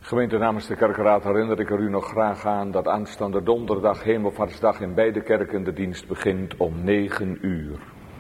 Gemeente, namens de kerkraad herinner ik er u nog graag aan dat aanstaande donderdag, Hemelvaartsdag, in beide kerken de dienst begint om 9 uur.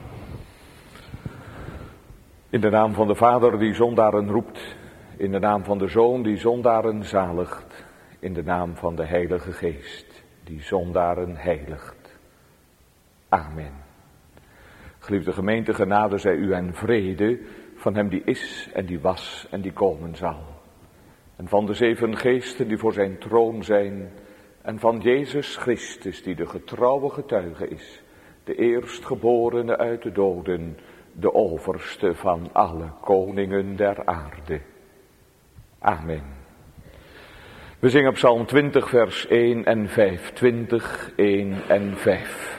In de naam van de Vader die zondaren roept, in de naam van de Zoon die zondaren zaligt, in de naam van de Heilige Geest die zondaren heiligt. Amen. Geliefde gemeente, genade zij u en vrede van hem die is en die was en die komen zal. En van de 7 geesten die voor zijn troon zijn. En van Jezus Christus die de getrouwe getuige is. De eerstgeborene uit de doden. De overste van alle koningen der aarde. Amen. We zingen Psalm 20 vers 1 en 5. 20, 1 en 5.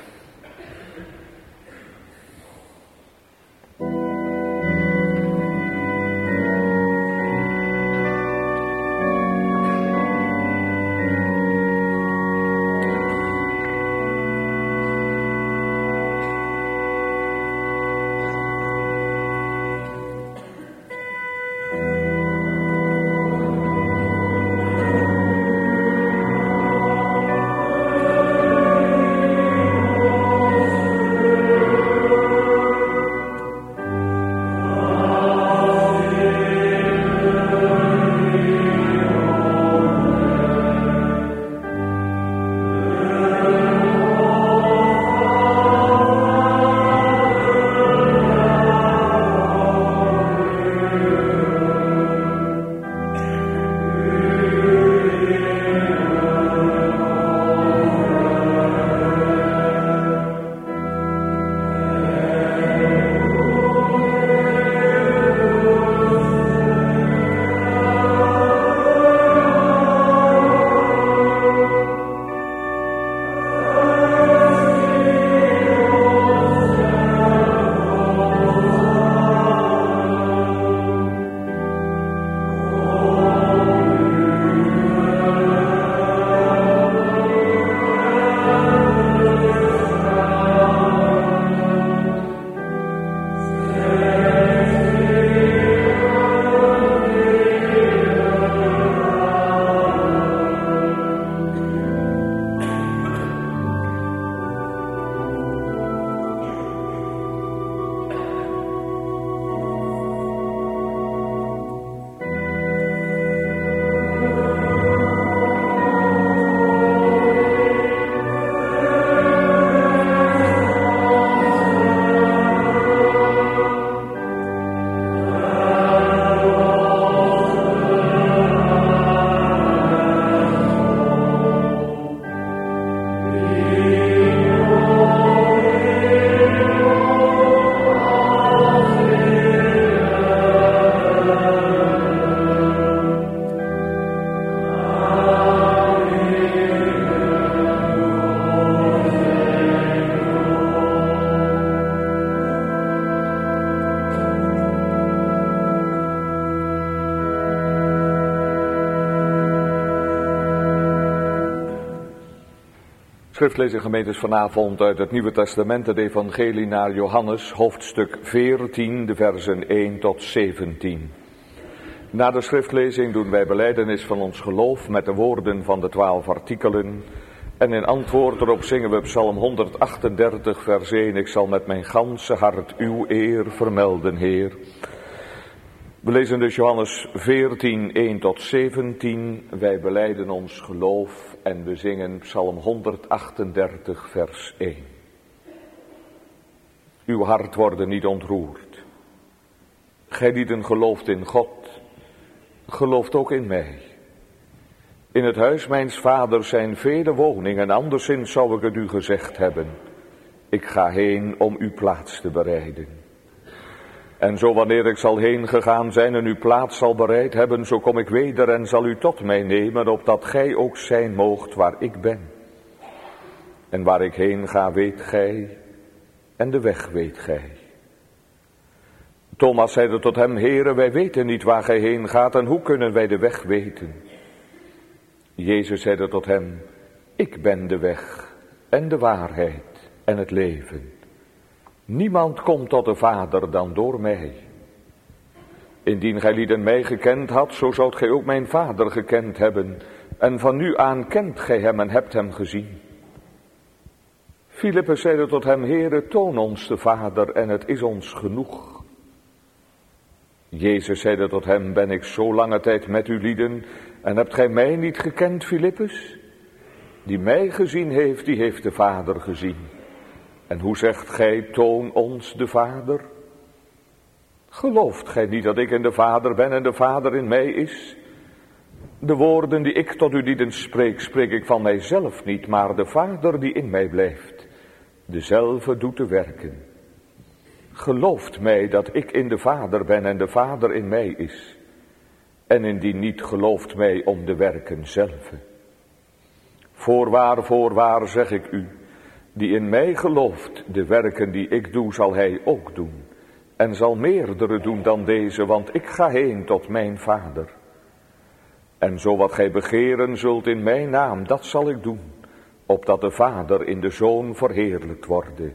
Schriftlezing gemeentes vanavond uit het Nieuwe Testament, het Evangelie naar Johannes, hoofdstuk 14, de versen 1 tot 17. Na de schriftlezing doen wij belijdenis van ons geloof met de woorden van de 12 artikelen. En in antwoord erop zingen we Psalm 138, vers 1. Ik zal met mijn ganse hart uw eer vermelden, Heer. We lezen dus Johannes 14, 1 tot 17. Wij belijden ons geloof en we zingen Psalm 138, vers 1. Uw hart worden niet ontroerd. Gij lieden gelooft in God, gelooft ook in mij. In het huis mijns vaders zijn vele woningen, anderszins zou ik het u gezegd hebben. Ik ga heen om uw plaats te bereiden. En zo wanneer ik zal heen gegaan zijn en uw plaats zal bereid hebben, zo kom ik weder en zal u tot mij nemen, opdat gij ook zijn moogt waar ik ben. En waar ik heen ga weet gij, en de weg weet gij. Thomas zeide tot hem, Heere, wij weten niet waar gij heen gaat en hoe kunnen wij de weg weten? Jezus zeide tot hem, ik ben de weg en de waarheid en het leven. Niemand komt tot de Vader dan door mij. Indien gij lieden mij gekend had, zo zoudt gij ook mijn Vader gekend hebben. En van nu aan kent gij hem en hebt hem gezien. Filippus zeide tot hem, Heere, toon ons de Vader en het is ons genoeg. Jezus zeide tot hem, ben ik zo lange tijd met u lieden en hebt gij mij niet gekend, Filippus? Die mij gezien heeft, die heeft de Vader gezien. En hoe zegt gij, toon ons de Vader? Gelooft gij niet dat ik in de Vader ben en de Vader in mij is? De woorden die ik tot u lieden spreek, spreek ik van mijzelf niet, maar de Vader die in mij blijft, dezelfde doet de werken. Gelooft mij dat ik in de Vader ben en de Vader in mij is. En indien niet, gelooft mij om de werken zelf. Voorwaar zeg ik u, die in mij gelooft, de werken die ik doe, zal hij ook doen. En zal meerdere doen dan deze, want ik ga heen tot mijn Vader. En zo wat gij begeren zult in mijn naam, dat zal ik doen, opdat de Vader in de Zoon verheerlijkt worden.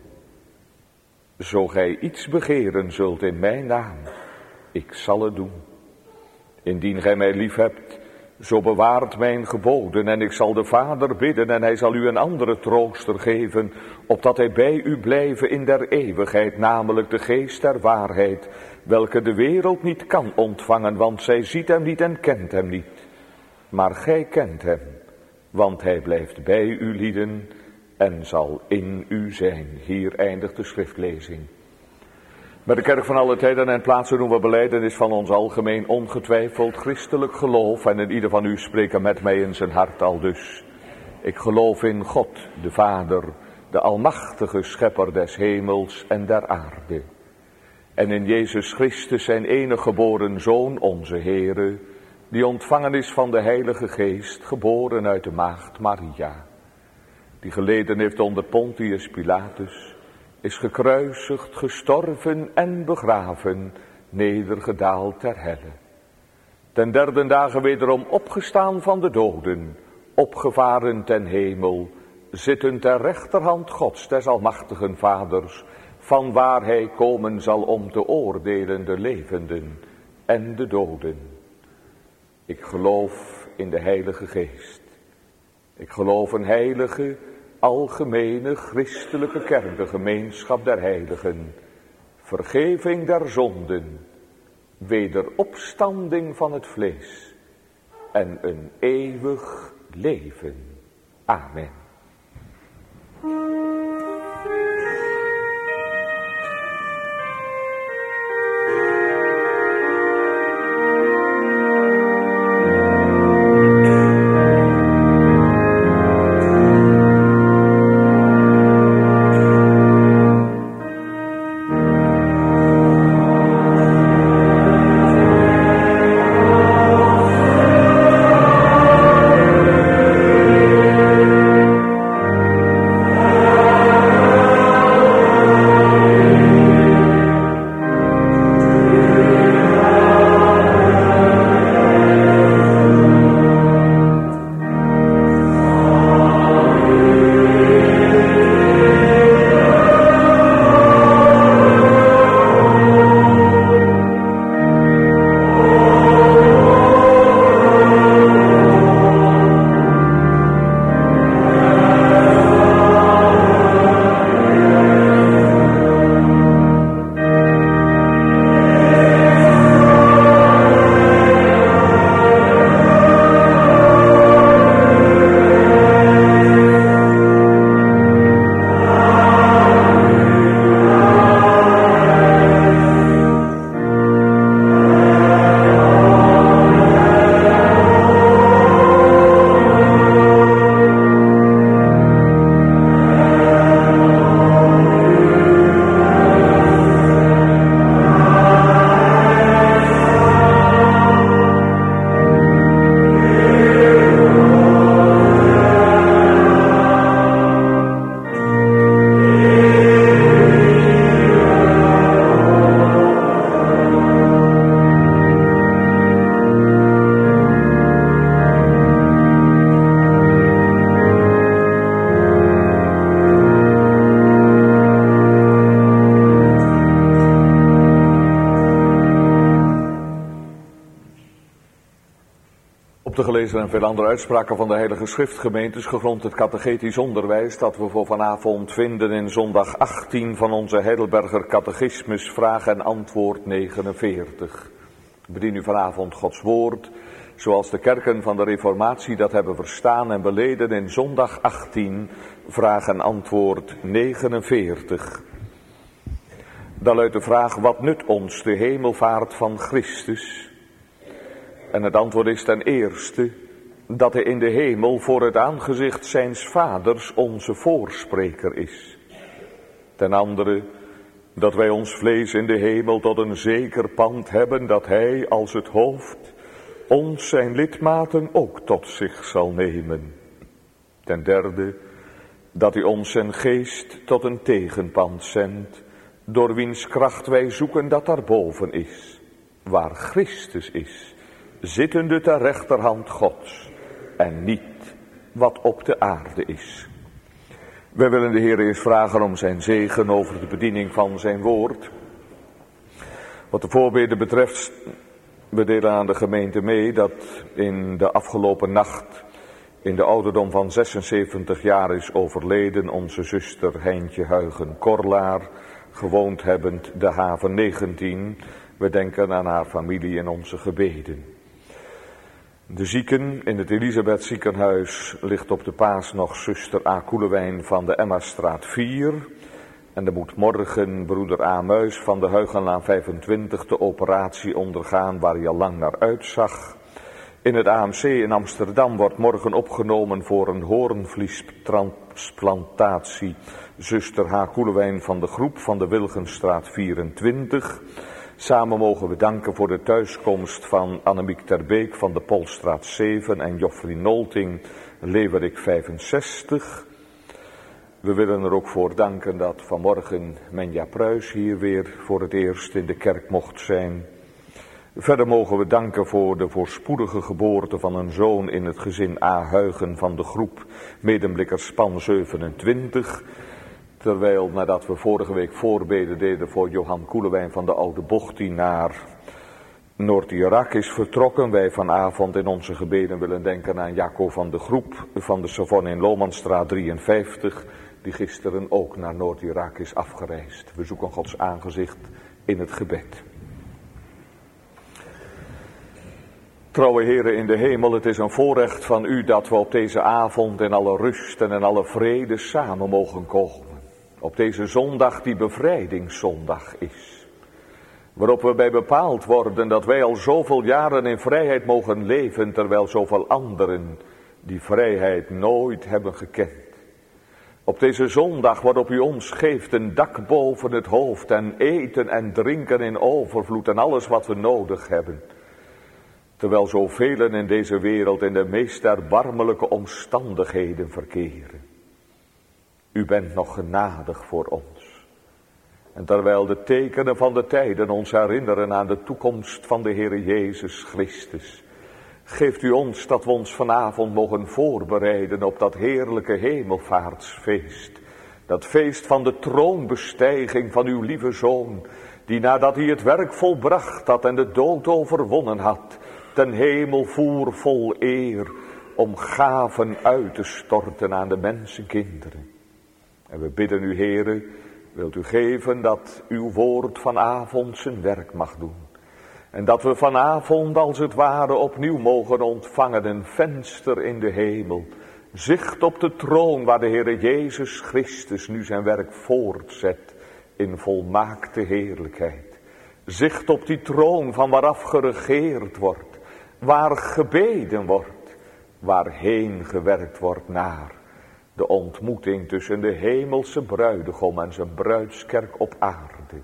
Zo gij iets begeren zult in mijn naam, ik zal het doen. Indien gij mij lief hebt, zo bewaart mijn geboden en ik zal de Vader bidden en hij zal u een andere trooster geven, opdat hij bij u blijven in der eeuwigheid, namelijk de Geest der waarheid, welke de wereld niet kan ontvangen, want zij ziet hem niet en kent hem niet. Maar gij kent hem, want hij blijft bij u lieden en zal in u zijn. Hier eindigt de schriftlezing. Met de kerk van alle tijden en plaatsen doen we belijdenis van ons algemeen ongetwijfeld christelijk geloof. En in ieder van u spreken met mij in zijn hart aldus. Ik geloof in God, de Vader, de almachtige schepper des hemels en der aarde. En in Jezus Christus zijn enige geboren Zoon, onze Heere, die ontvangen is van de Heilige Geest, geboren uit de maagd Maria. Die geleden heeft onder Pontius Pilatus, is gekruisigd, gestorven en begraven, nedergedaald ter helle. Ten derde dagen wederom opgestaan van de doden, opgevaren ten hemel, zittend ter rechterhand Gods, des almachtigen Vaders, van waar hij komen zal om te oordelen de levenden en de doden. Ik geloof in de Heilige Geest. Ik geloof een heilige, algemene, christelijke kerk, de gemeenschap der heiligen, vergeving der zonden, wederopstanding van het vlees en een eeuwig leven. Amen. gelezen en veel andere uitspraken van de Heilige Schriftgemeentes, gegrond het catechetisch onderwijs dat we voor vanavond vinden in zondag 18 van onze Heidelberger Catechismus, vraag en antwoord 49. Bedien u vanavond Gods woord, zoals de kerken van de Reformatie dat hebben verstaan en beleden in zondag 18, vraag en antwoord 49. Dan luidt de vraag, wat nut ons de hemelvaart van Christus? En het antwoord is ten eerste dat hij in de hemel voor het aangezicht zijns vaders onze voorspreker is. Ten andere dat wij ons vlees in de hemel tot een zeker pand hebben dat hij als het hoofd ons zijn lidmaten ook tot zich zal nemen. Ten derde dat hij ons zijn geest tot een tegenpand zendt, door wiens kracht wij zoeken dat daarboven is, waar Christus is, zittende ter rechterhand Gods, en niet wat op de aarde is. Wij willen de Heer eerst vragen om zijn zegen over de bediening van zijn woord. Wat de voorbeden betreft, we delen aan de gemeente mee dat in de afgelopen nacht, in de ouderdom van 76 jaar is overleden onze zuster Heintje Huigen-Korlaar, gewoond hebbend de haven 19. We denken aan haar familie in onze gebeden. De zieken in het Elisabeth ziekenhuis ligt op de paas nog zuster A. Koelewijn van de Emmastraat 4. En er moet morgen broeder A. Muis van de Huigenlaan 25 de operatie ondergaan waar hij al lang naar uitzag. In het AMC in Amsterdam wordt morgen opgenomen voor een hoornvliestransplantatie zuster H. Koelewijn van de groep van de Wilgenstraat 24. Samen mogen we danken voor de thuiskomst van Annemiek Terbeek van de Polstraat 7 en Joffrey Nolting, Leeuwerik 65. We willen er ook voor danken dat vanmorgen Menja Pruis hier weer voor het eerst in de kerk mocht zijn. Verder mogen we danken voor de voorspoedige geboorte van een zoon in het gezin A. Huigen van de groep Medemblikkerspan 27. Terwijl nadat we vorige week voorbeden deden voor Johan Koelewijn van de Oude Bocht die naar Noord-Irak is vertrokken. Wij vanavond in onze gebeden willen denken aan Jaco van de groep van de Savonne in Lomanstraat 53. Die gisteren ook naar Noord-Irak is afgereisd. We zoeken Gods aangezicht in het gebed. Trouwe heren in de hemel, het is een voorrecht van u dat we op deze avond in alle rust en in alle vrede samen mogen komen. Op deze zondag die bevrijdingszondag is. Waarop we bij bepaald worden dat wij al zoveel jaren in vrijheid mogen leven, terwijl zoveel anderen die vrijheid nooit hebben gekend. Op deze zondag waarop u ons geeft een dak boven het hoofd en eten en drinken in overvloed en alles wat we nodig hebben. Terwijl zoveel in deze wereld in de meest erbarmelijke omstandigheden verkeren. U bent nog genadig voor ons. En terwijl de tekenen van de tijden ons herinneren aan de toekomst van de Heere Jezus Christus, geeft u ons dat we ons vanavond mogen voorbereiden op dat heerlijke hemelvaartsfeest. Dat feest van de troonbestijging van uw lieve Zoon, die nadat hij het werk volbracht had en de dood overwonnen had, ten hemel voer vol eer om gaven uit te storten aan de mensenkinderen. En we bidden u, Heere, wilt u geven dat uw woord vanavond zijn werk mag doen. En dat we vanavond als het ware opnieuw mogen ontvangen een venster in de hemel. Zicht op de troon waar de Heere Jezus Christus nu zijn werk voortzet in volmaakte heerlijkheid. Zicht op die troon van waaraf geregeerd wordt, waar gebeden wordt, waarheen gewerkt wordt naar de ontmoeting tussen de hemelse bruidegom en zijn bruidskerk op aarde.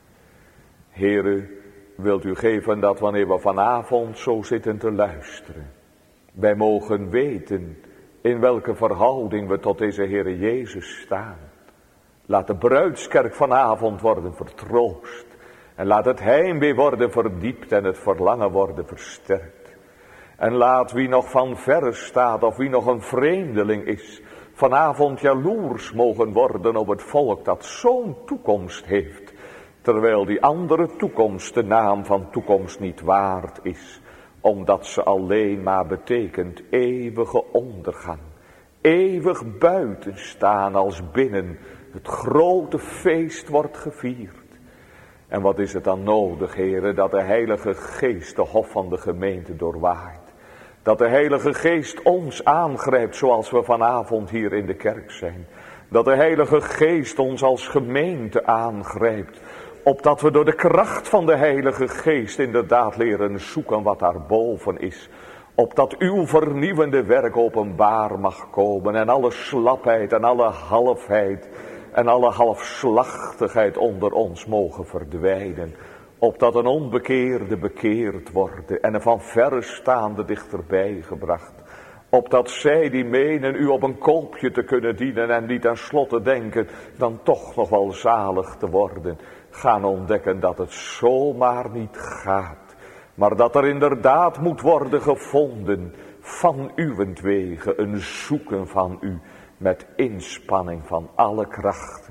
Heere, wilt u geven dat wanneer we vanavond zo zitten te luisteren, wij mogen weten in welke verhouding we tot deze Heere Jezus staan. Laat de bruidskerk vanavond worden vertroost. En laat het heimwee worden verdiept en het verlangen worden versterkt. En laat wie nog van verre staat of wie nog een vreemdeling is, vanavond jaloers mogen worden op het volk dat zo'n toekomst heeft. Terwijl die andere toekomst de naam van toekomst niet waard is omdat ze alleen maar betekent eeuwige ondergang. Eeuwig buiten staan als binnen het grote feest wordt gevierd. En wat is het dan nodig, heren, dat de Heilige Geest de hof van de gemeente doorwaait. Dat de Heilige Geest ons aangrijpt zoals we vanavond hier in de kerk zijn. Dat de Heilige Geest ons als gemeente aangrijpt. Opdat we door de kracht van de Heilige Geest inderdaad leren zoeken wat daarboven is. Opdat uw vernieuwende werk openbaar mag komen. En alle slapheid en alle halfheid en alle halfslachtigheid onder ons mogen verdwijnen. Opdat een onbekeerde bekeerd worden en een van verre staande dichterbij gebracht. Opdat zij die menen u op een koopje te kunnen dienen en die tenslotte denken dan toch nog wel zalig te worden. Gaan ontdekken dat het zomaar niet gaat. Maar dat er inderdaad moet worden gevonden van uwentwege een zoeken van u met inspanning van alle krachten.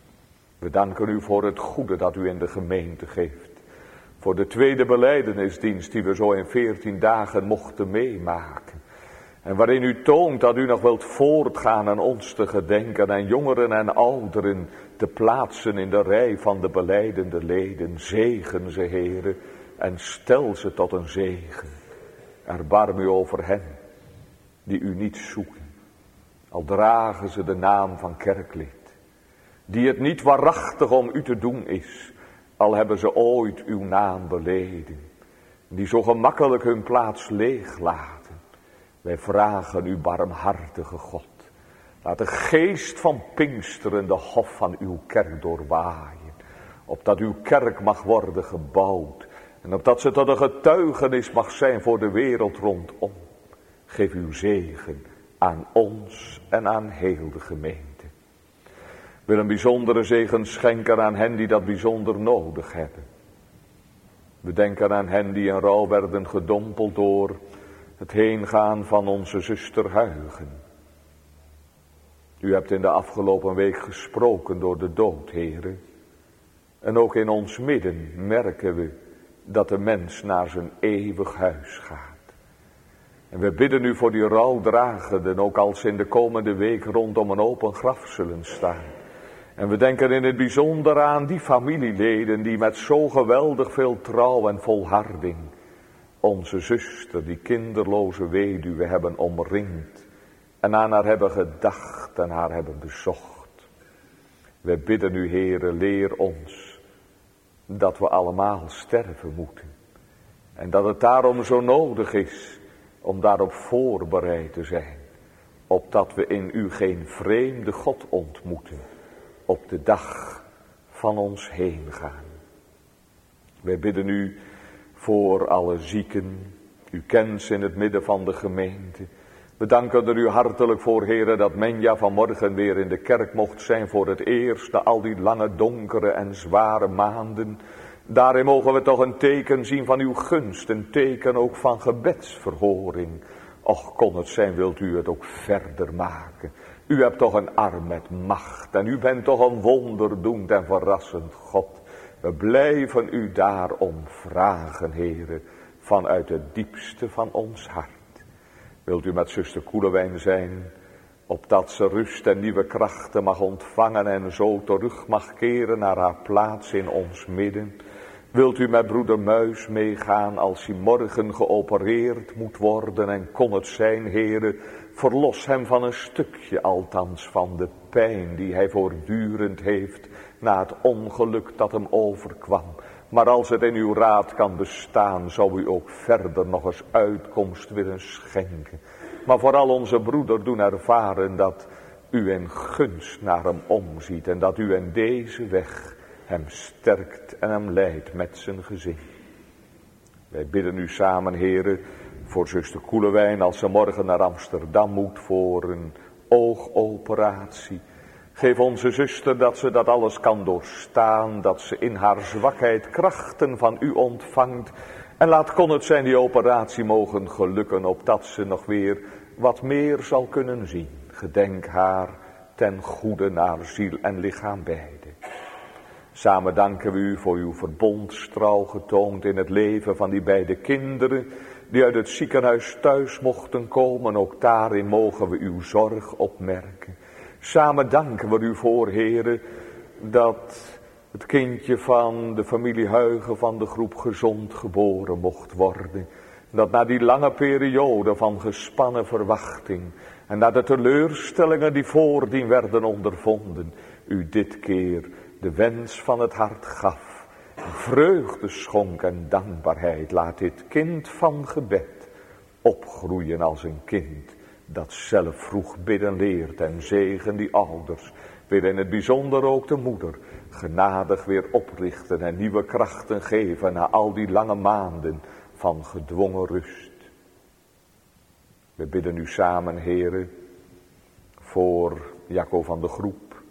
We danken u voor het goede dat u in de gemeente geeft. Voor de tweede belijdenisdienst die we zo in 14 dagen mochten meemaken. En waarin u toont dat u nog wilt voortgaan en ons te gedenken en jongeren en ouderen te plaatsen in de rij van de belijdende leden. Zegen ze, heren, en stel ze tot een zegen. Erbarm u over hen die u niet zoeken, al dragen ze de naam van kerklid. Die het niet waarachtig om u te doen is, al hebben ze ooit uw naam beleden. Die zo gemakkelijk hun plaats leeg laten. Wij vragen u, barmhartige God. Laat de geest van Pinksteren de hof van uw kerk doorwaaien. Opdat uw kerk mag worden gebouwd. En opdat ze tot een getuigenis mag zijn voor de wereld rondom. Geef uw zegen aan ons en aan heel de gemeente. Wil een bijzondere zegen schenken aan hen die dat bijzonder nodig hebben. We denken aan hen die in rouw werden gedompeld door het heengaan van onze zuster Huygen. U hebt in de afgelopen week gesproken door de dood, heren. En ook in ons midden merken we dat de mens naar zijn eeuwig huis gaat. En we bidden u voor die rouwdragenden, ook als ze in de komende week rondom een open graf zullen staan. En we denken in het bijzonder aan die familieleden die met zo geweldig veel trouw en volharding onze zuster, die kinderloze weduwe, hebben omringd en aan haar hebben gedacht en haar hebben bezocht. We bidden u, Heere, leer ons dat we allemaal sterven moeten. En dat het daarom zo nodig is om daarop voorbereid te zijn. Opdat we in u geen vreemde God ontmoeten op de dag van ons heen gaan. Wij bidden u voor alle zieken. U kent ze in het midden van de gemeente. We danken er u hartelijk voor, heren, dat Menja vanmorgen weer in de kerk mocht zijn voor het eerst, na al die lange, donkere en zware maanden. Daarin mogen we toch een teken zien van uw gunst, een teken ook van gebedsverhoring. Och, kon het zijn, wilt u het ook verder maken. U hebt toch een arm met macht en u bent toch een wonderdoend en verrassend God. We blijven u daarom vragen, heren, vanuit het diepste van ons hart. Wilt u met zuster Koelewijn zijn, opdat ze rust en nieuwe krachten mag ontvangen en zo terug mag keren naar haar plaats in ons midden. Wilt u met broeder Muis meegaan als hij morgen geopereerd moet worden en kon het zijn, heren, verlos hem van een stukje althans van de pijn die hij voortdurend heeft na het ongeluk dat hem overkwam. Maar als het in uw raad kan bestaan, zou u ook verder nog eens uitkomst willen schenken. Maar vooral onze broeder doen ervaren dat u in gunst naar hem omziet en dat u in deze weg hem sterkt en hem leidt met zijn gezin. Wij bidden u samen, heren, voor zuster Koelewijn als ze morgen naar Amsterdam moet voor een oogoperatie. Geef onze zuster dat ze dat alles kan doorstaan, dat ze in haar zwakheid krachten van u ontvangt. En laat kon het zijn die operatie mogen gelukken, opdat ze nog weer wat meer zal kunnen zien. Gedenk haar ten goede naar ziel en lichaam beide. Samen danken we u voor uw verbondstrouw getoond in het leven van die beide kinderen, die uit het ziekenhuis thuis mochten komen, ook daarin mogen we uw zorg opmerken. Samen danken we u voor, Heere, dat het kindje van de familie Huigen van de groep gezond geboren mocht worden. Dat na die lange periode van gespannen verwachting en na de teleurstellingen die voordien werden ondervonden, u dit keer de wens van het hart gaf. Vreugde schonk en dankbaarheid. Laat dit kind van gebed opgroeien als een kind dat zelf vroeg bidden leert, en zegen die ouders, weer in het bijzonder ook de moeder, genadig weer oprichten en nieuwe krachten geven na al die lange maanden van gedwongen rust. We bidden u samen, Heere, voor Jacco van de Groep.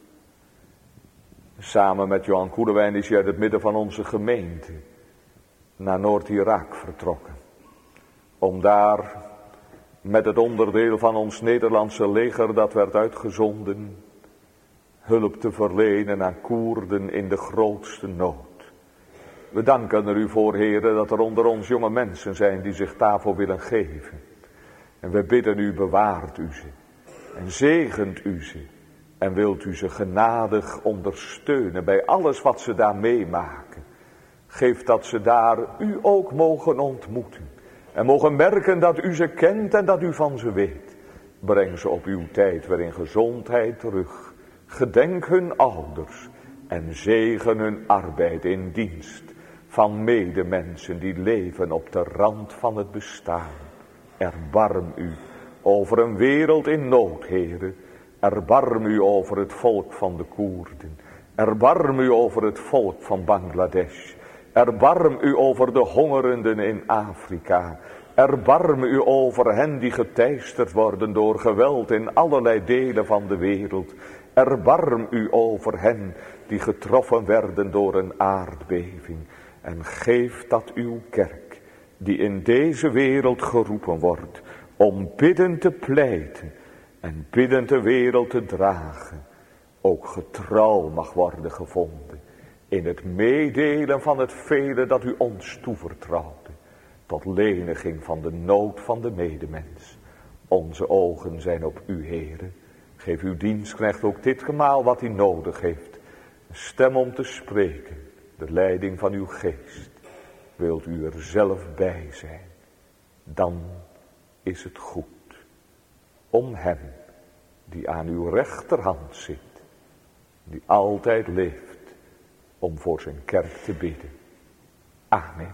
Samen met Johan Koelewijn is hij uit het midden van onze gemeente naar Noord-Irak vertrokken. Om daar met het onderdeel van ons Nederlandse leger dat werd uitgezonden hulp te verlenen aan Koerden in de grootste nood. We danken er u voor, Heere, dat er onder ons jonge mensen zijn die zich daarvoor willen geven. En we bidden u, bewaart u ze en zegent u ze en wilt u ze genadig ondersteunen bij alles wat ze daar meemaken. Geef dat ze daar u ook mogen ontmoeten en mogen merken dat u ze kent en dat u van ze weet. Breng ze op uw tijd weer in gezondheid terug. Gedenk hun ouders en zegen hun arbeid in dienst van medemensen die leven op de rand van het bestaan. Erbarm u over een wereld in nood, Heere. Erbarm u over het volk van de Koerden. Erbarm u over het volk van Bangladesh. Erbarm u over de hongerenden in Afrika. Erbarm u over hen die geteisterd worden door geweld in allerlei delen van de wereld. Erbarm u over hen die getroffen werden door een aardbeving. En geef dat uw kerk, die in deze wereld geroepen wordt, om biddend te pleiten en biddend de wereld te dragen, ook getrouw mag worden gevonden in het meedelen van het vele dat u ons toevertrouwde, tot leniging van de nood van de medemens. Onze ogen zijn op u, Heere. Geef uw dienstknecht ook dit gemaal wat hij nodig heeft. Een stem om te spreken, de leiding van uw geest. Wilt u er zelf bij zijn, dan is het goed om hem die aan uw rechterhand zit, die altijd leeft, om voor zijn kerk te bidden. Amen.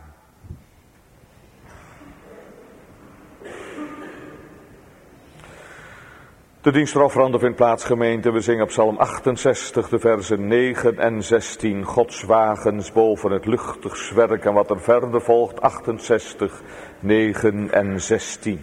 De dienstofferande vindt plaats, gemeente. We zingen op Psalm 68, de versen 9 en 16. Gods wagens boven het luchtig zwerk. En wat er verder volgt, 68, 9 en 16.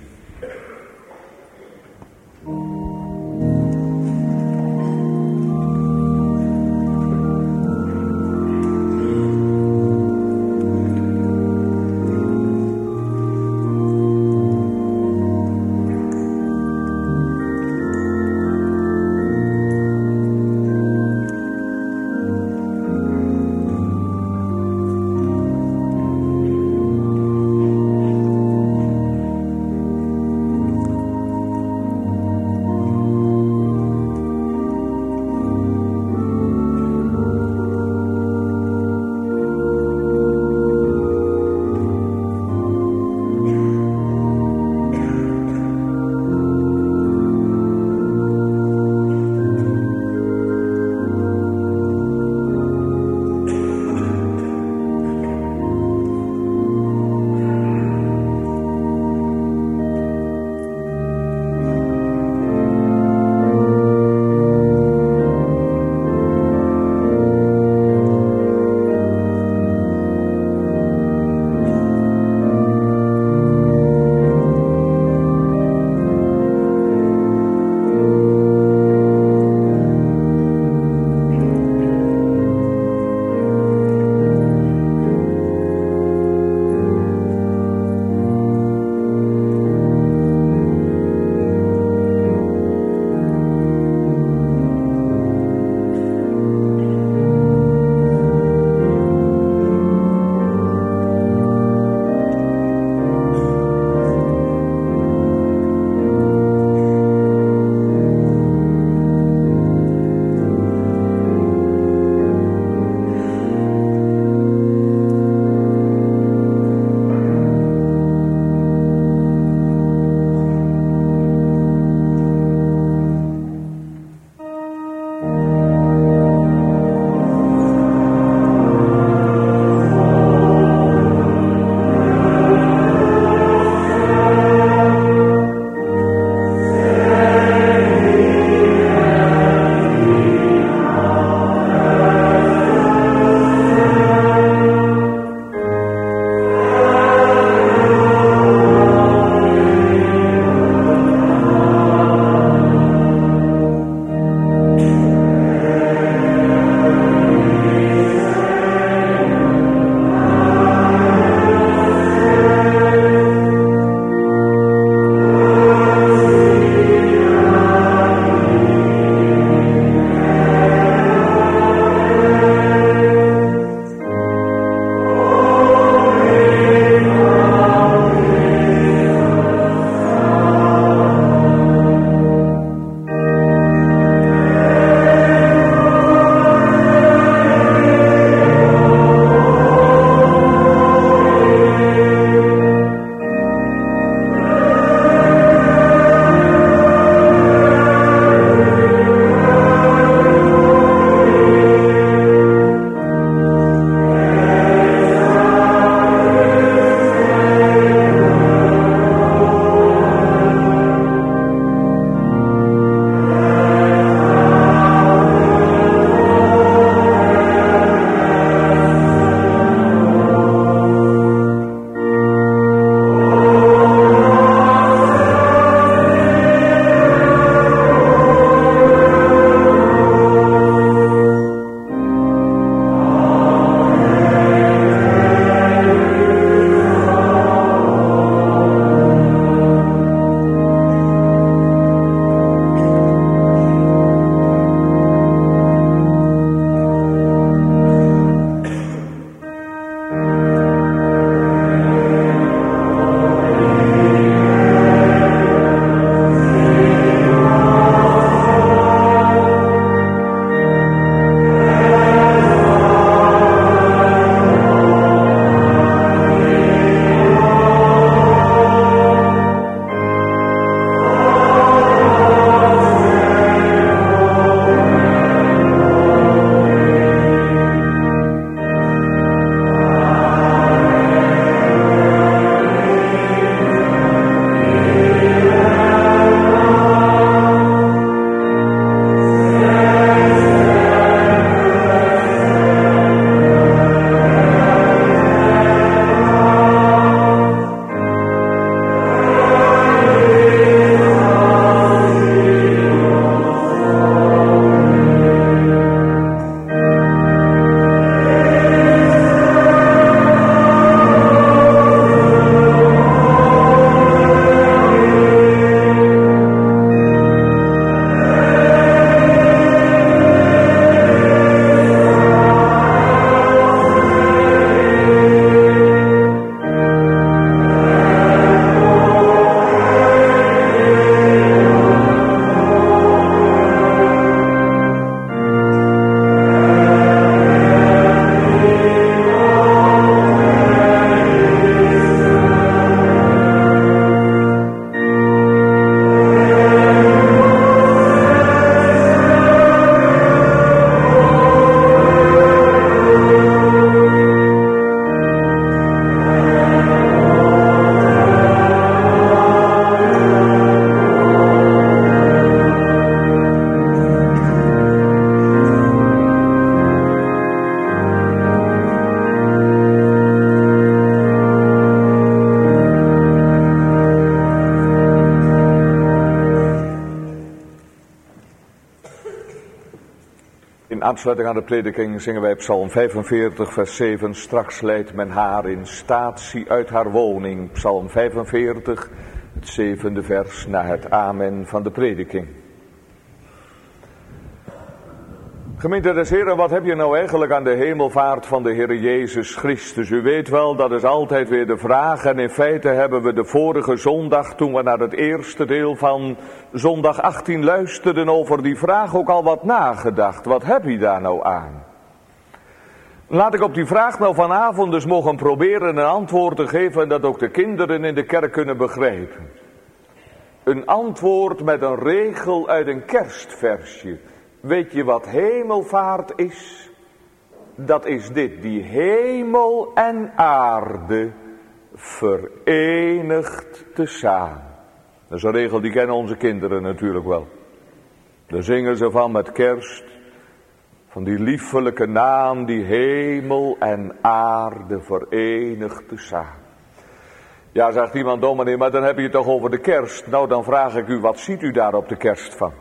aansluiting aan de prediking zingen wij Psalm 45 vers 7. Straks leidt men haar in statie uit haar woning. Psalm 45, het 7e vers na het amen van de prediking. Gemeente des Heren, wat heb je nou eigenlijk aan de hemelvaart van de Heer Jezus Christus? U weet wel, dat is altijd weer de vraag. En in feite hebben we de vorige zondag, toen we naar het eerste deel van zondag 18 luisterden, over die vraag ook al wat nagedacht. Wat heb je daar nou aan? Laat ik op die vraag nou vanavond dus mogen proberen een antwoord te geven en dat ook de kinderen in de kerk kunnen begrijpen. Een antwoord met een regel uit een kerstversje. Weet je wat hemelvaart is? Dat is dit, die hemel en aarde verenigd tezamen. Dat is een regel die kennen onze kinderen natuurlijk wel. Daar zingen ze van met kerst, van die liefelijke naam, die hemel en aarde verenigd tezamen. Ja, zegt iemand, dominee, maar dan heb je het toch over de kerst. Nou, dan vraag ik u, wat ziet u daar op de kerst van?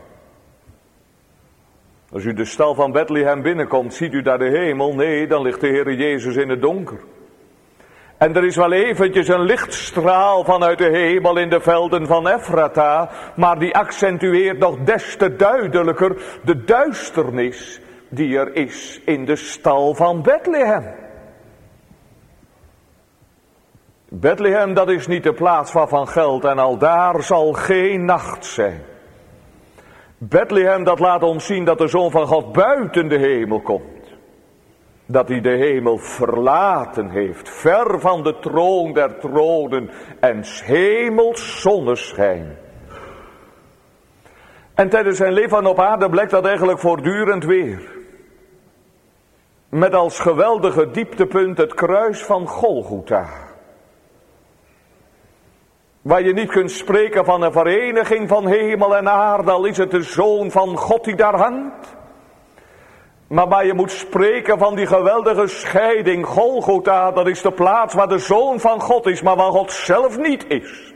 Als u de stal van Bethlehem binnenkomt, ziet u daar de hemel? Nee, dan ligt de Heer Jezus in het donker. En er is wel eventjes een lichtstraal vanuit de hemel in de velden van Ephrata, maar die accentueert nog des te duidelijker de duisternis die er is in de stal van Bethlehem. Bethlehem, dat is niet de plaats van geld en al daar zal geen nacht zijn. Bethlehem, dat laat ons zien dat de Zoon van God buiten de hemel komt. Dat hij de hemel verlaten heeft, ver van de troon der tronen en 's hemels zonneschijn. En tijdens zijn leven op aarde blijkt dat eigenlijk voortdurend weer. Met als geweldige dieptepunt het kruis van Golgotha. Waar je niet kunt spreken van een vereniging van hemel en aarde, al is het de Zoon van God die daar hangt. Maar waar je moet spreken van die geweldige scheiding, Golgotha, dat is de plaats waar de Zoon van God is, maar waar God zelf niet is.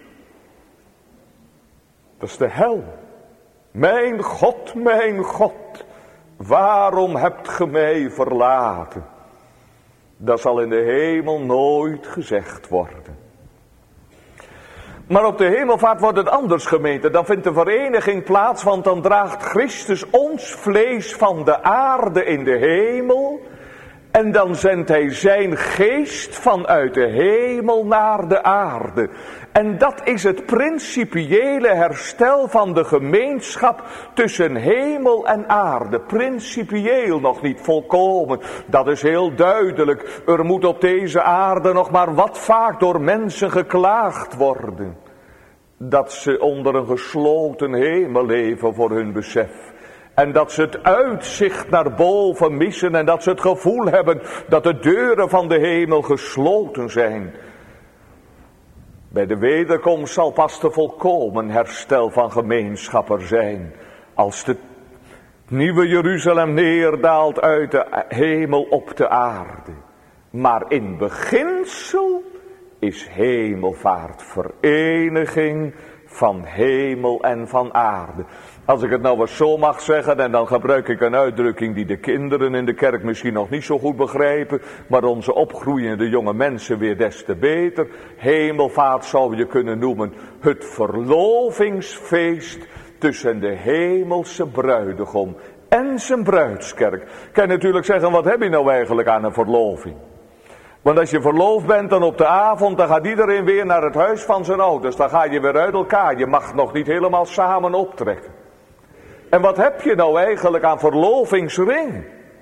Dat is de hel. Mijn God, waarom hebt ge mij verlaten? Dat zal in de hemel nooit gezegd worden. Maar op de hemelvaart wordt het anders, gemeente. Dan vindt de vereniging plaats, want dan draagt Christus ons vlees van de aarde in de hemel. En dan zendt hij zijn geest vanuit de hemel naar de aarde. En dat is het principiële herstel van de gemeenschap tussen hemel en aarde. Principieel, nog niet volkomen. Dat is heel duidelijk. Er moet op deze aarde nog maar wat vaak door mensen geklaagd worden. Dat ze onder een gesloten hemel leven voor hun besef. En dat ze het uitzicht naar boven missen en dat ze het gevoel hebben dat de deuren van de hemel gesloten zijn. Bij de wederkomst zal pas de volkomen herstel van gemeenschap er zijn. Als de nieuwe Jeruzalem neerdaalt uit de hemel op de aarde. Maar in beginsel is hemelvaart vereniging van hemel en van aarde. Als ik het nou eens zo mag zeggen, en dan gebruik ik een uitdrukking die de kinderen in de kerk misschien nog niet zo goed begrijpen, maar onze opgroeiende jonge mensen weer des te beter. Hemelvaart zou je kunnen noemen het verlovingsfeest tussen de hemelse bruidegom en zijn bruidskerk. Kan je natuurlijk zeggen, wat heb je nou eigenlijk aan een verloving? Want als je verloofd bent dan op de avond, dan gaat iedereen weer naar het huis van zijn ouders. Dan ga je weer uit elkaar, je mag nog niet helemaal samen optrekken. En wat heb je nou eigenlijk aan verlovingsring?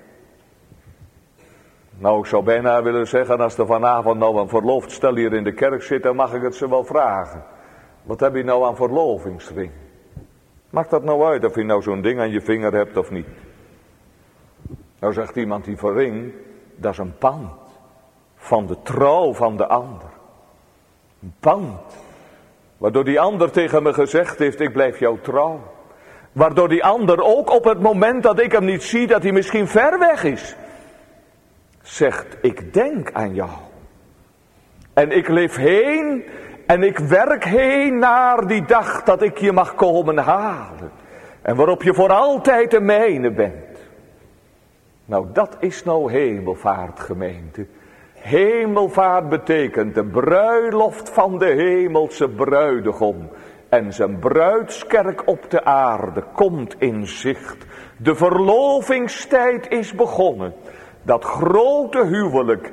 Nou, ik zou bijna willen zeggen, als er vanavond nou een verloofd stel hier in de kerk zit, dan mag ik het ze wel vragen. Wat heb je nou aan verlovingsring? Maakt dat nou uit of je nou zo'n ding aan je vinger hebt of niet? Nou zegt iemand, die ring, dat is een pand van de trouw van de ander. Een pand, waardoor die ander tegen me gezegd heeft, ik blijf jou trouw. Waardoor die ander ook op het moment dat ik hem niet zie, dat hij misschien ver weg is, zegt, ik denk aan jou. En ik leef heen en ik werk heen naar die dag dat ik je mag komen halen. En waarop je voor altijd de mijne bent. Nou, dat is nou hemelvaart, gemeente. Hemelvaart betekent de bruiloft van de hemelse bruidegom. En zijn bruidskerk op de aarde komt in zicht. De verlovingstijd is begonnen. Dat grote huwelijk,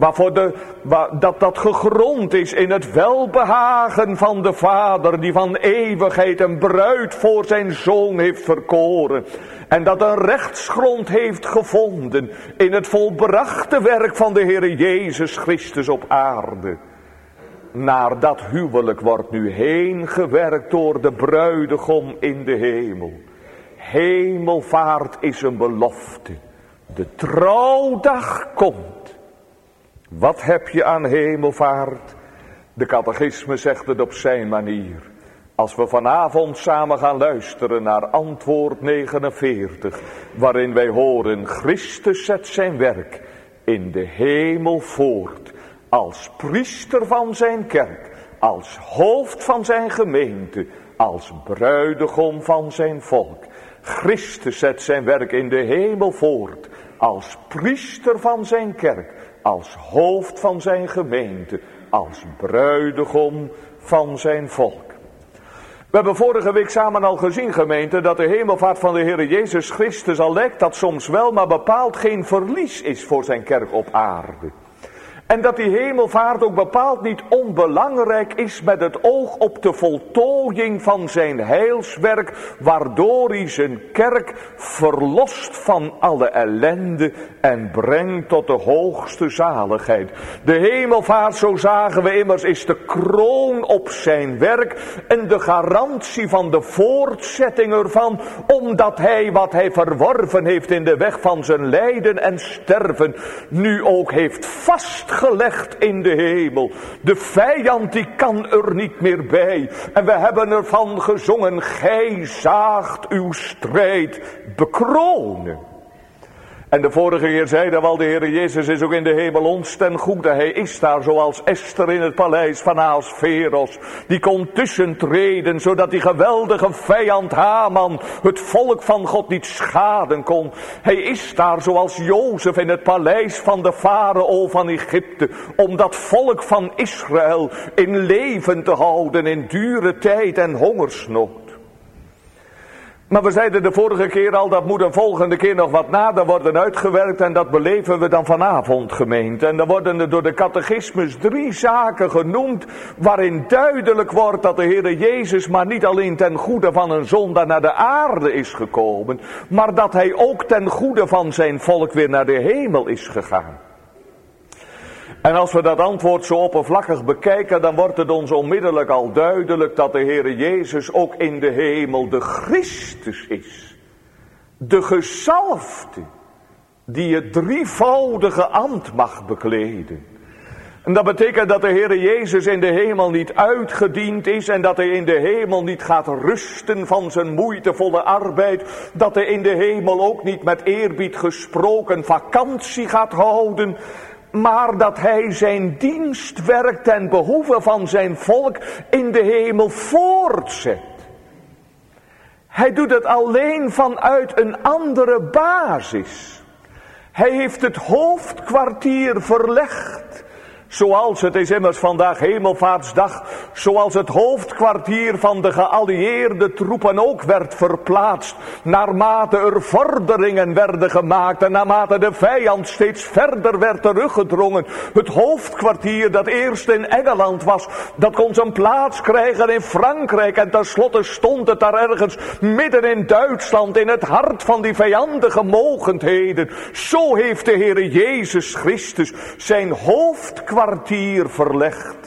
dat gegrond is in het welbehagen van de Vader, die van eeuwigheid een bruid voor zijn Zoon heeft verkoren. En dat een rechtsgrond heeft gevonden in het volbrachte werk van de Heer Jezus Christus op aarde. Naar dat huwelijk wordt nu heen gewerkt door de bruidegom in de hemel. Hemelvaart is een belofte. De trouwdag komt. Wat heb je aan hemelvaart? De catechisme zegt het op zijn manier. Als we vanavond samen gaan luisteren naar antwoord 49, waarin wij horen: Christus zet zijn werk in de hemel voort, als priester van zijn kerk, als hoofd van zijn gemeente, als bruidegom van zijn volk. Christus zet zijn werk in de hemel voort, als priester van zijn kerk, als hoofd van zijn gemeente, als bruidegom van zijn volk. We hebben vorige week samen al gezien, gemeente, dat de hemelvaart van de Heer Jezus Christus, al lijkt dat soms wel, maar bepaald geen verlies is voor zijn kerk op aarde. En dat die hemelvaart ook bepaald niet onbelangrijk is met het oog op de voltooiing van zijn heilswerk, waardoor hij zijn kerk verlost van alle ellende en brengt tot de hoogste zaligheid. De hemelvaart, zo zagen we immers, is de kroon op zijn werk en de garantie van de voortzetting ervan, omdat hij wat hij verworven heeft in de weg van zijn lijden en sterven, nu ook heeft vastgelegd in de hemel. De vijand die kan er niet meer bij. En we hebben ervan gezongen: gij zaagt uw strijd bekronen. En de vorige keer zeiden we al, de Heer Jezus is ook in de hemel ons ten goede. Hij is daar zoals Esther in het paleis van Ahasveros. Die kon tussentreden, zodat die geweldige vijand Haman het volk van God niet schaden kon. Hij is daar zoals Jozef in het paleis van de farao van Egypte, om dat volk van Israël in leven te houden in dure tijd en hongersnood. Maar we zeiden de vorige keer al, dat moet een volgende keer nog wat nader worden uitgewerkt, en dat beleven we dan vanavond, gemeente. En dan worden er door de catechismus 3 zaken genoemd, waarin duidelijk wordt dat de Heer Jezus maar niet alleen ten goede van een zondaar naar de aarde is gekomen, maar dat hij ook ten goede van zijn volk weer naar de hemel is gegaan. En als we dat antwoord zo oppervlakkig bekijken, dan wordt het ons onmiddellijk al duidelijk dat de Heer Jezus ook in de hemel de Christus is. De gezalfde, die het drievoudige ambt mag bekleden. En dat betekent dat de Heer Jezus in de hemel niet uitgediend is en dat hij in de hemel niet gaat rusten van zijn moeitevolle arbeid. Dat hij in de hemel ook niet met eerbied gesproken vakantie gaat houden. Maar dat hij zijn dienstwerk ten behoeve van zijn volk in de hemel voortzet. Hij doet het alleen vanuit een andere basis. Hij heeft het hoofdkwartier verlegd. Zoals het is immers vandaag Hemelvaartsdag, zoals het hoofdkwartier van de geallieerde troepen ook werd verplaatst, naarmate er vorderingen werden gemaakt en naarmate de vijand steeds verder werd teruggedrongen. Het hoofdkwartier dat eerst in Engeland was, dat kon zijn plaats krijgen in Frankrijk en tenslotte stond het daar ergens midden in Duitsland, in het hart van die vijandige mogendheden. Zo heeft de Heere Jezus Christus zijn hoofdkwartier verlegd.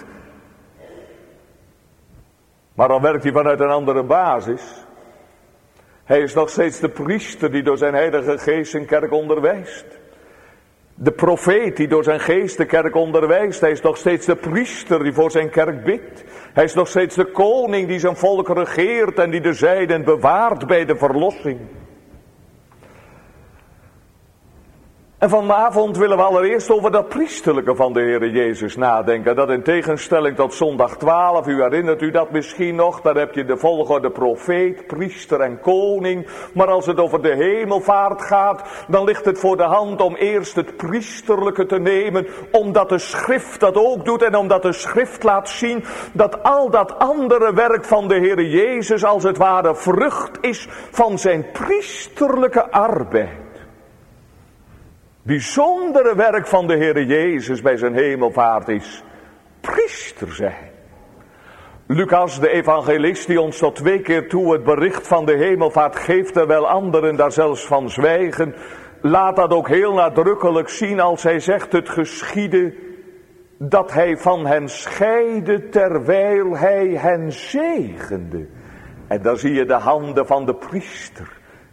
Maar dan werkt hij vanuit een andere basis. Hij is nog steeds de priester die door zijn heilige geest zijn kerk onderwijst. De profeet die door zijn geest de kerk onderwijst. Hij is nog steeds de priester die voor zijn kerk bidt. Hij is nog steeds de koning die zijn volk regeert en die de zijden bewaart bij de verlossing. En vanavond willen we allereerst over dat priesterlijke van de Heere Jezus nadenken. Dat in tegenstelling tot zondag 12, u herinnert u dat misschien nog, dan heb je de volgorde profeet, priester en koning. Maar als het over de hemelvaart gaat, dan ligt het voor de hand om eerst het priesterlijke te nemen. Omdat de schrift dat ook doet en omdat de schrift laat zien dat al dat andere werk van de Heere Jezus als het ware vrucht is van zijn priesterlijke arbeid. Bijzondere werk van de Heere Jezus bij zijn hemelvaart is priester zijn. Lucas, de evangelist, die ons tot 2 keer toe het bericht van de hemelvaart geeft, terwijl anderen daar zelfs van zwijgen, laat dat ook heel nadrukkelijk zien als hij zegt: het geschiedde dat hij van hen scheidde terwijl hij hen zegende. En dan zie je de handen van de priester,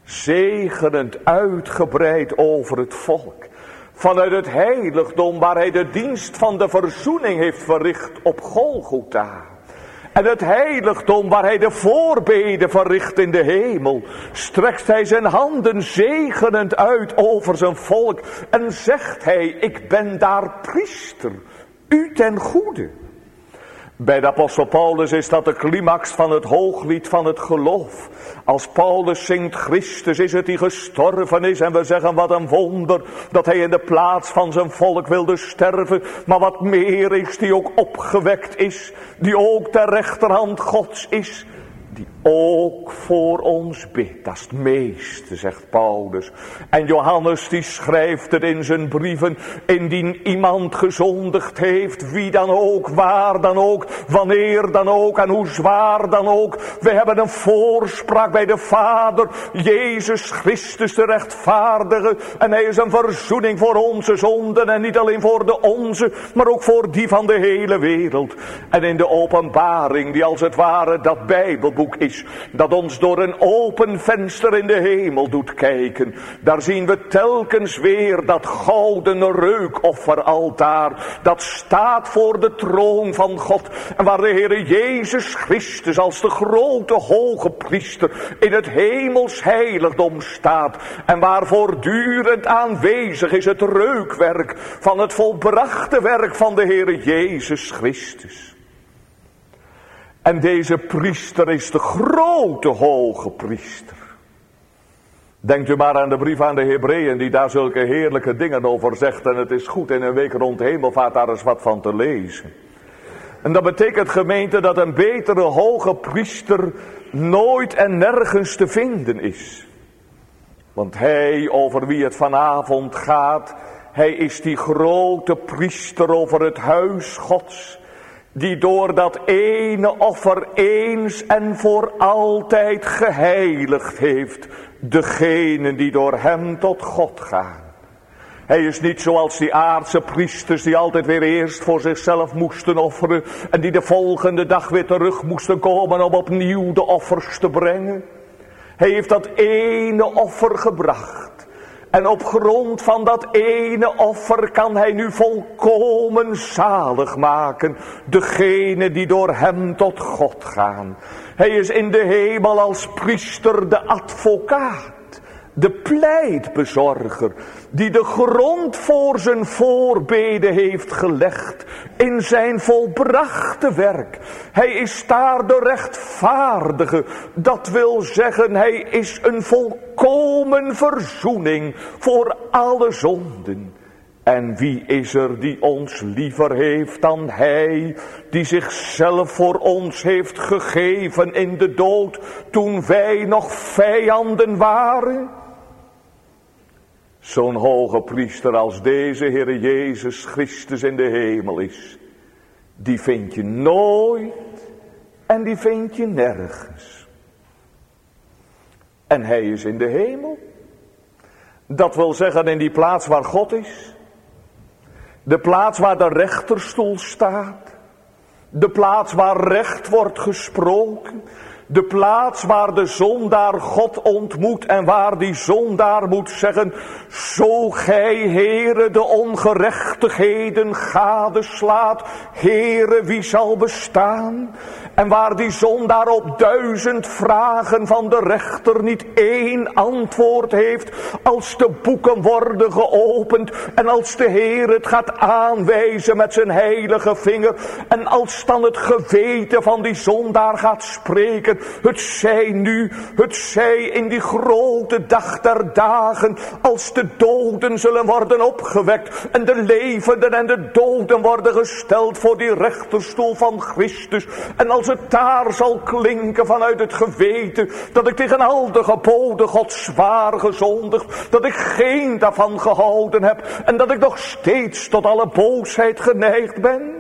zegenend uitgebreid over het volk. Vanuit het heiligdom waar hij de dienst van de verzoening heeft verricht op Golgotha. En het heiligdom waar hij de voorbeden verricht in de hemel. Strekt hij zijn handen zegenend uit over zijn volk. En zegt hij: ik ben daar priester, u ten goede. Bij de apostel Paulus is dat de climax van het hooglied van het geloof. Als Paulus zingt: Christus is het die gestorven is. En we zeggen: wat een wonder dat hij in de plaats van zijn volk wilde sterven. Maar wat meer is, die ook opgewekt is. Die ook ter rechterhand Gods is. Die ook voor ons bidt. Dat is het meeste, zegt Paulus. En Johannes die schrijft het in zijn brieven: indien iemand gezondigd heeft, wie dan ook, waar dan ook, wanneer dan ook en hoe zwaar dan ook. We hebben een voorspraak bij de Vader, Jezus Christus de rechtvaardige. En hij is een verzoening voor onze zonden en niet alleen voor de onze, maar ook voor die van de hele wereld. En in de openbaring, die als het ware dat Bijbelboek is, dat ons door een open venster in de hemel doet kijken. Daar zien we telkens weer dat gouden reukofferaltaar. Dat staat voor de troon van God. En waar de Heere Jezus Christus als de grote hoge priester in het hemels heiligdom staat. En waar voortdurend aanwezig is het reukwerk van het volbrachte werk van de Heere Jezus Christus. En deze priester is de grote hoge priester. Denkt u maar aan de brief aan de Hebreeën die daar zulke heerlijke dingen over zegt. En het is goed in een week rond hemelvaart daar eens wat van te lezen. En dat betekent, gemeente, dat een betere hoge priester nooit en nergens te vinden is. Want hij over wie het vanavond gaat, hij is die grote priester over het huis Gods. Die door dat ene offer eens en voor altijd geheiligd heeft degenen die door hem tot God gaan. Hij is niet zoals die aardse priesters die altijd weer eerst voor zichzelf moesten offeren en die de volgende dag weer terug moesten komen om opnieuw de offers te brengen. Hij heeft dat ene offer gebracht. En op grond van dat ene offer kan hij nu volkomen zalig maken degene die door hem tot God gaan. Hij is in de hemel als priester de advocaat, de pleitbezorger, die de grond voor zijn voorbeden heeft gelegd in zijn volbrachte werk. Hij is daar de rechtvaardige, dat wil zeggen hij is een volkomen verzoening voor alle zonden. En wie is er die ons liever heeft dan hij, die zichzelf voor ons heeft gegeven in de dood, toen wij nog vijanden waren? Zo'n hoge priester als deze Heere Jezus Christus in de hemel is, die vind je nooit en die vind je nergens. En hij is in de hemel. Dat wil zeggen in die plaats waar God is. De plaats waar de rechterstoel staat. De plaats waar recht wordt gesproken. De plaats waar de zondaar God ontmoet en waar die zondaar moet zeggen, zo gij, Heere, de ongerechtigheden gadeslaat, Heere, wie zal bestaan? En waar die zondaar op 1000 vragen van de rechter niet één antwoord heeft, als de boeken worden geopend en als de Heer het gaat aanwijzen met zijn heilige vinger en als dan het geweten van die zondaar gaat spreken, het zij nu, het zij in die grote dag der dagen, als de doden zullen worden opgewekt en de levenden en de doden worden gesteld voor die rechterstoel van Christus. En als het daar zal klinken vanuit het geweten dat ik tegen al de geboden Gods zwaar gezondigd, dat ik geen daarvan gehouden heb en dat ik nog steeds tot alle boosheid geneigd ben.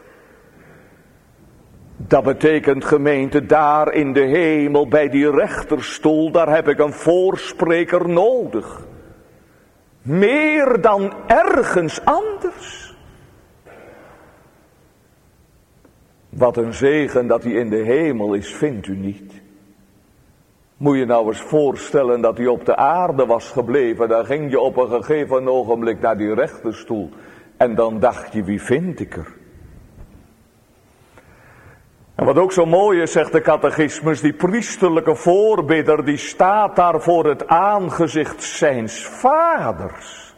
Dat betekent, gemeente, daar in de hemel bij die rechterstoel, daar heb ik een voorspreker nodig. Meer dan ergens anders. Wat een zegen dat hij in de hemel is, vindt u niet? Moet je nou eens voorstellen dat hij op de aarde was gebleven, dan ging je op een gegeven ogenblik naar die rechterstoel en dan dacht je, wie vind ik er? En wat ook zo mooi is, zegt de catechismus, die priesterlijke voorbidder, die staat daar voor het aangezicht zijns vaders.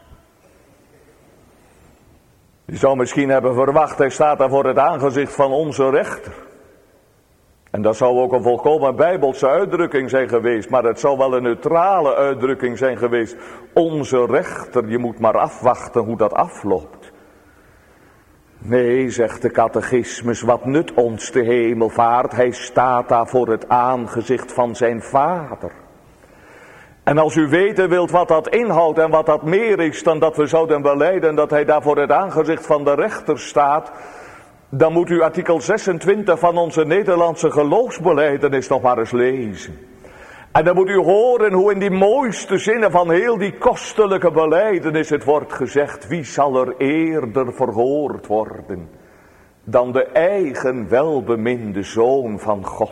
Je zou misschien hebben verwacht, hij staat daar voor het aangezicht van onze rechter. En dat zou ook een volkomen bijbelse uitdrukking zijn geweest, maar het zou wel een neutrale uitdrukking zijn geweest. Onze rechter, je moet maar afwachten hoe dat afloopt. Nee, zegt de catechismus, wat nut ons de hemelvaart? Hij staat daar voor het aangezicht van zijn vader. En als u weten wilt wat dat inhoudt en wat dat meer is dan dat we zouden belijden dat hij daar voor het aangezicht van de rechter staat, dan moet u artikel 26 van onze Nederlandse geloofsbelijdenis nog maar eens lezen. En dan moet u horen hoe in die mooiste zinnen van heel die kostelijke belijdenis het wordt gezegd, wie zal er eerder verhoord worden dan de eigen welbeminde Zoon van God.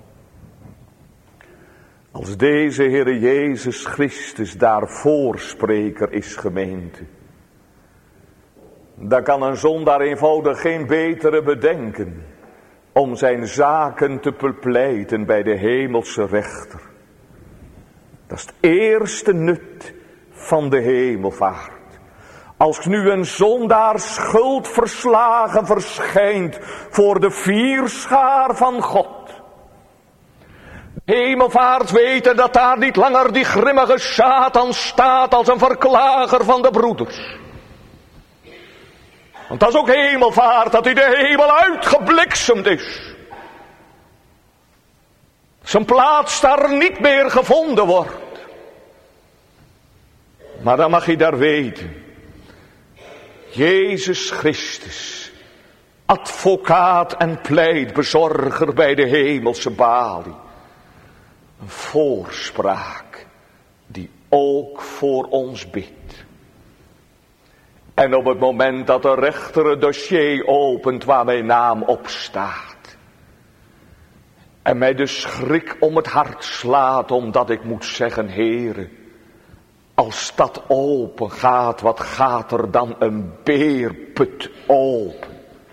Als deze Heere Jezus Christus daar voorspreker is, gemeente, dan kan een zondaar eenvoudig geen betere bedenken om zijn zaken te bepleiten bij de hemelse rechter. Dat is het eerste nut van de hemelvaart. Als nu een zondaar schuldverslagen verschijnt voor de vierschaar van God. Hemelvaart weten dat daar niet langer die grimmige Satan staat als een verklager van de broeders. Want dat is ook hemelvaart, dat hij de hemel uitgebliksemd is. Zijn plaats daar niet meer gevonden wordt. Maar dan mag je daar weten. Jezus Christus, advocaat en pleitbezorger bij de hemelse balie. Een voorspraak die ook voor ons bidt. En op het moment dat de rechter het dossier opent waar mijn naam op staat. En mij de schrik om het hart slaat, omdat ik moet zeggen, Heere, als dat open gaat, wat gaat er dan een beerput open?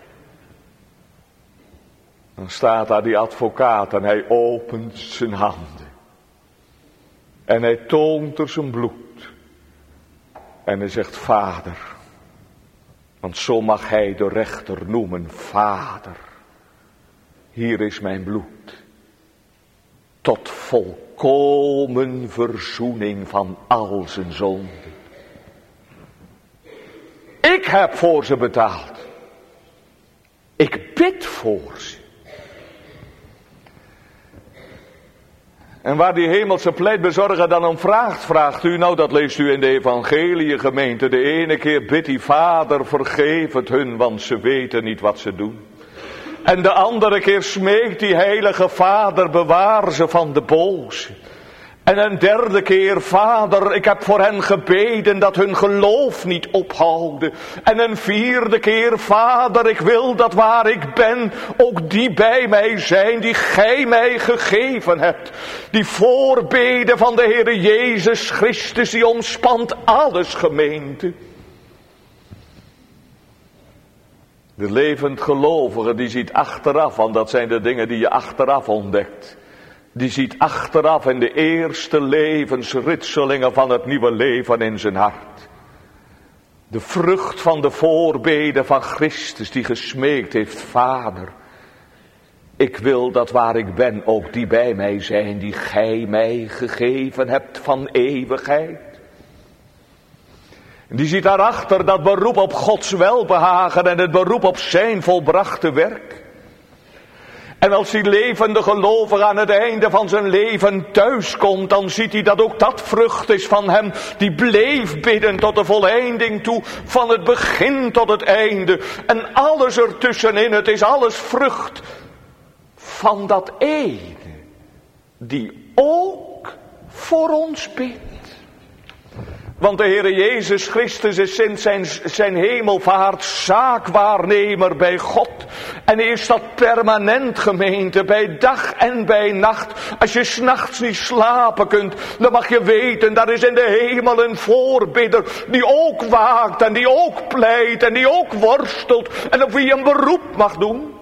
Dan staat daar die advocaat en hij opent zijn handen. En hij toont er zijn bloed. En hij zegt, Vader, want zo mag hij de rechter noemen, Vader, hier is mijn bloed. Tot volkomen verzoening van al zijn zonden. Ik heb voor ze betaald. Ik bid voor ze. En waar die hemelse pleitbezorger dan om vraagt, vraagt u, nou dat leest u in de evangelie gemeente. De ene keer bidt hij, Vader vergeef het hun, want ze weten niet wat ze doen. En de andere keer smeekt die heilige Vader, bewaar ze van de boze. En een derde keer, Vader, ik heb voor hen gebeden dat hun geloof niet ophouden. En een vierde keer, Vader, ik wil dat waar ik ben, ook die bij mij zijn die gij mij gegeven hebt. Die voorbeden van de Heere Jezus Christus, die omspant alles, gemeente. De levend gelovige, die ziet achteraf, want dat zijn de dingen die je achteraf ontdekt. Die ziet achteraf in de eerste levensritselingen van het nieuwe leven in zijn hart. De vrucht van de voorbeden van Christus die gesmeekt heeft, Vader, ik wil dat waar ik ben ook die bij mij zijn die gij mij gegeven hebt van eeuwigheid. Die ziet daarachter dat beroep op Gods welbehagen en het beroep op zijn volbrachte werk. En als die levende gelovige aan het einde van zijn leven thuiskomt, dan ziet hij dat ook dat vrucht is van hem die bleef bidden tot de voleinding toe, van het begin tot het einde. En alles ertussenin, het is alles vrucht van dat ene, die ook voor ons bidt. Want de Heere Jezus Christus is sinds zijn hemelvaart zaakwaarnemer bij God. En hij is dat permanent, gemeente, bij dag en bij nacht. Als je 's nachts niet slapen kunt, dan mag je weten, daar is in de hemel een voorbidder die ook waakt en die ook pleit en die ook worstelt en op wie je een beroep mag doen.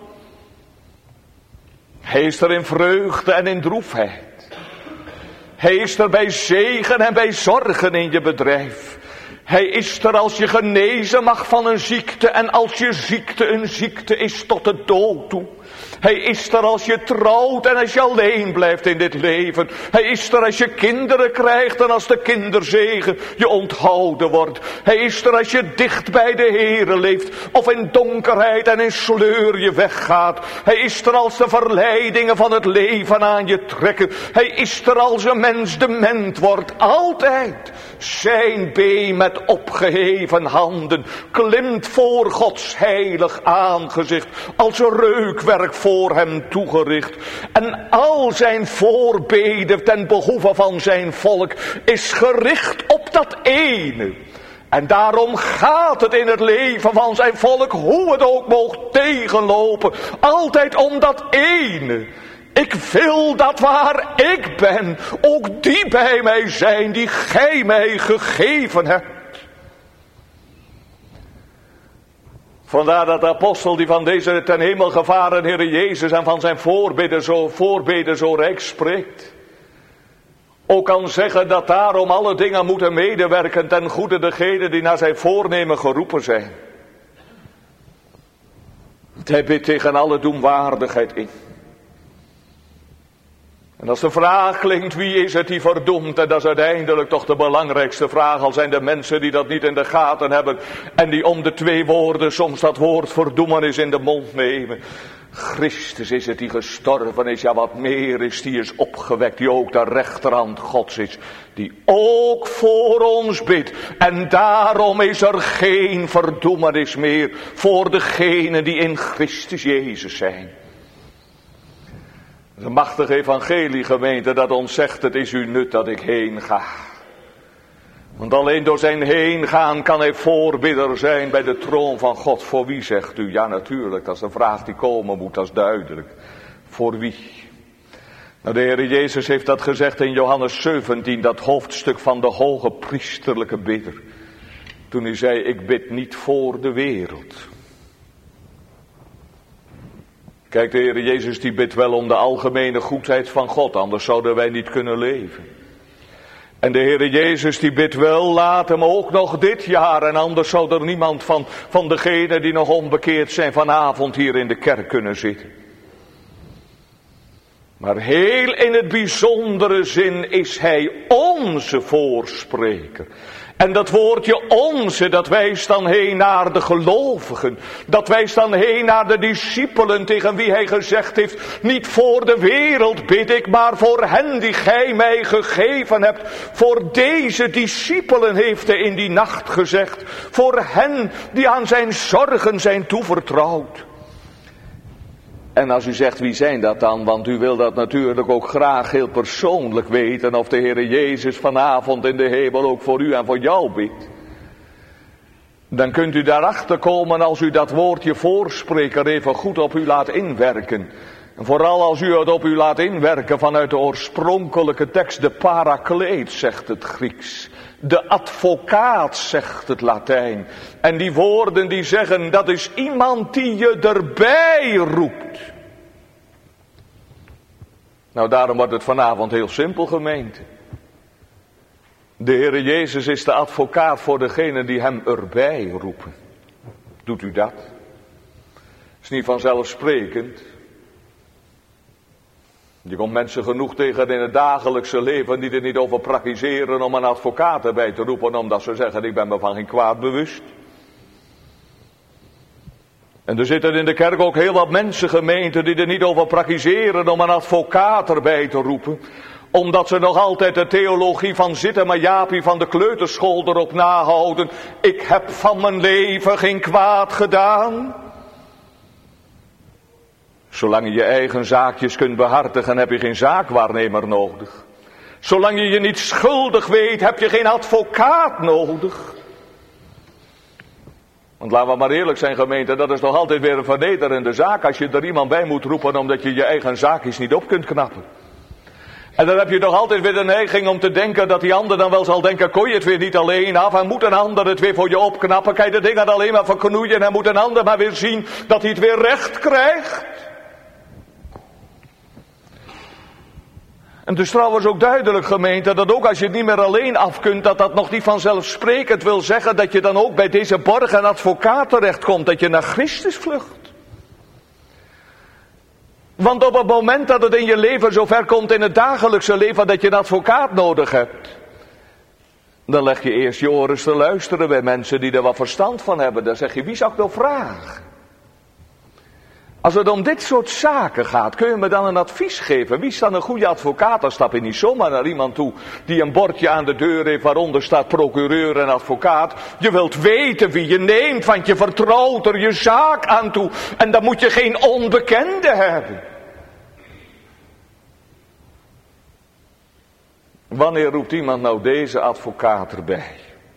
Hij is er in vreugde en in droefheid. Hij is er bij zegen en bij zorgen in je bedrijf. Hij is er als je genezen mag van een ziekte en als je ziekte een ziekte is tot de dood toe. Hij is er als je trouwt en als je alleen blijft in dit leven. Hij is er als je kinderen krijgt en als de kinderzegen je onthouden wordt. Hij is er als je dicht bij de Heere leeft of in donkerheid en in sleur je weggaat. Hij is er als de verleidingen van het leven aan je trekken. Hij is er als een mens dement wordt. Altijd zijn been met opgeheven handen klimt voor Gods heilig aangezicht als een reukwerk voor hem toegericht. En al zijn voorbeden ten behoeve van zijn volk is gericht op dat ene. En daarom gaat het in het leven van zijn volk, hoe het ook mocht tegenlopen, altijd om dat ene. Ik wil dat waar ik ben, ook die bij mij zijn die gij mij gegeven hebt. Vandaar dat de apostel die van deze ten hemel gevaren Heere Jezus en van zijn voorbeden zo rijk spreekt, ook kan zeggen dat daarom alle dingen moeten medewerken ten goede degenen die naar zijn voornemen geroepen zijn. Hij bidt tegen alle doemwaardigheid in. En als de vraag klinkt, wie is het die verdoemt? En dat is uiteindelijk toch de belangrijkste vraag. Al zijn de mensen die dat niet in de gaten hebben. En die om de 2 woorden soms dat woord verdoemenis in de mond nemen. Christus is het die gestorven is. Ja, wat meer is, die is opgewekt. Die ook de rechterhand Gods is. Die ook voor ons bidt. En daarom is er geen verdoemenis meer voor degenen die in Christus Jezus zijn. Het is een machtige evangelie, gemeente, dat ons zegt, het is uw nut dat ik heen ga. Want alleen door zijn heen gaan kan hij voorbidder zijn bij de troon van God. Voor wie, zegt u? Ja, natuurlijk, dat is een vraag die komen moet, dat is duidelijk. Voor wie? Nou, de Heer Jezus heeft dat gezegd in Johannes 17, dat hoofdstuk van de hoge priesterlijke bidder. Toen hij zei, ik bid niet voor de wereld. Kijk, de Heer Jezus die bidt wel om de algemene goedheid van God, anders zouden wij niet kunnen leven. En de Heer Jezus die bidt wel, laat hem ook nog dit jaar, en anders zou er niemand van degenen die nog onbekeerd zijn vanavond hier in de kerk kunnen zitten. Maar heel in het bijzondere zin is hij onze voorspreker. En dat woordje onze, dat wijst dan heen naar de gelovigen. Dat wijst dan heen naar de discipelen tegen wie hij gezegd heeft, niet voor de wereld bid ik, maar voor hen die gij mij gegeven hebt. Voor deze discipelen heeft hij in die nacht gezegd. Voor hen die aan zijn zorgen zijn toevertrouwd. En als u zegt, wie zijn dat dan? Want u wil dat natuurlijk ook graag heel persoonlijk weten, of de Heere Jezus vanavond in de hemel ook voor u en voor jou bidt. Dan kunt u daarachter komen als u dat woordje voorspreker even goed op u laat inwerken. En vooral als u het op u laat inwerken vanuit de oorspronkelijke tekst, de parakleet zegt het Grieks. De advocaat zegt het Latijn. En die woorden die zeggen, dat is iemand die je erbij roept. Nou, daarom wordt het vanavond heel simpel, gemeente. De Heere Jezus is de advocaat voor degenen die hem erbij roepen. Doet u dat? Is niet vanzelfsprekend. Je komt mensen genoeg tegen in het dagelijkse leven die er niet over praktiseren om een advocaat erbij te roepen, omdat ze zeggen, ik ben me van geen kwaad bewust. En er zitten in de kerk ook heel wat mensen, gemeenten, die er niet over praktiseren om een advocaat erbij te roepen, omdat ze nog altijd de theologie van Zitten maar Jaapie van de kleuterschool erop nahouden. Ik heb van mijn leven geen kwaad gedaan. Zolang je je eigen zaakjes kunt behartigen, heb je geen zaakwaarnemer nodig. Zolang je je niet schuldig weet, heb je geen advocaat nodig. Want laten we maar eerlijk zijn, gemeente, dat is toch altijd weer een vernederende zaak als je er iemand bij moet roepen omdat je je eigen zaakjes niet op kunt knappen. En dan heb je toch altijd weer de neiging om te denken dat die ander dan wel zal denken, kon je het weer niet alleen af en moet een ander het weer voor je opknappen. Kan je de dingen alleen maar verknoeien en moet een ander maar weer zien dat hij het weer recht krijgt. En het is trouwens ook duidelijk, gemeente, dat ook als je het niet meer alleen af kunt, dat dat nog niet vanzelfsprekend wil zeggen dat je dan ook bij deze borg en advocaat terechtkomt, dat je naar Christus vlucht. Want op het moment dat het in je leven zover komt in het dagelijkse leven dat je een advocaat nodig hebt, dan leg je eerst je oren te luisteren bij mensen die er wat verstand van hebben. Dan zeg je, wie zou ik nou vragen? Als het om dit soort zaken gaat, kun je me dan een advies geven? Wie is dan een goede advocaat? Dan stap je niet zomaar naar iemand toe die een bordje aan de deur heeft waaronder staat procureur en advocaat. Je wilt weten wie je neemt, want je vertrouwt er je zaak aan toe. En dan moet je geen onbekende hebben. Wanneer roept iemand nou deze advocaat erbij?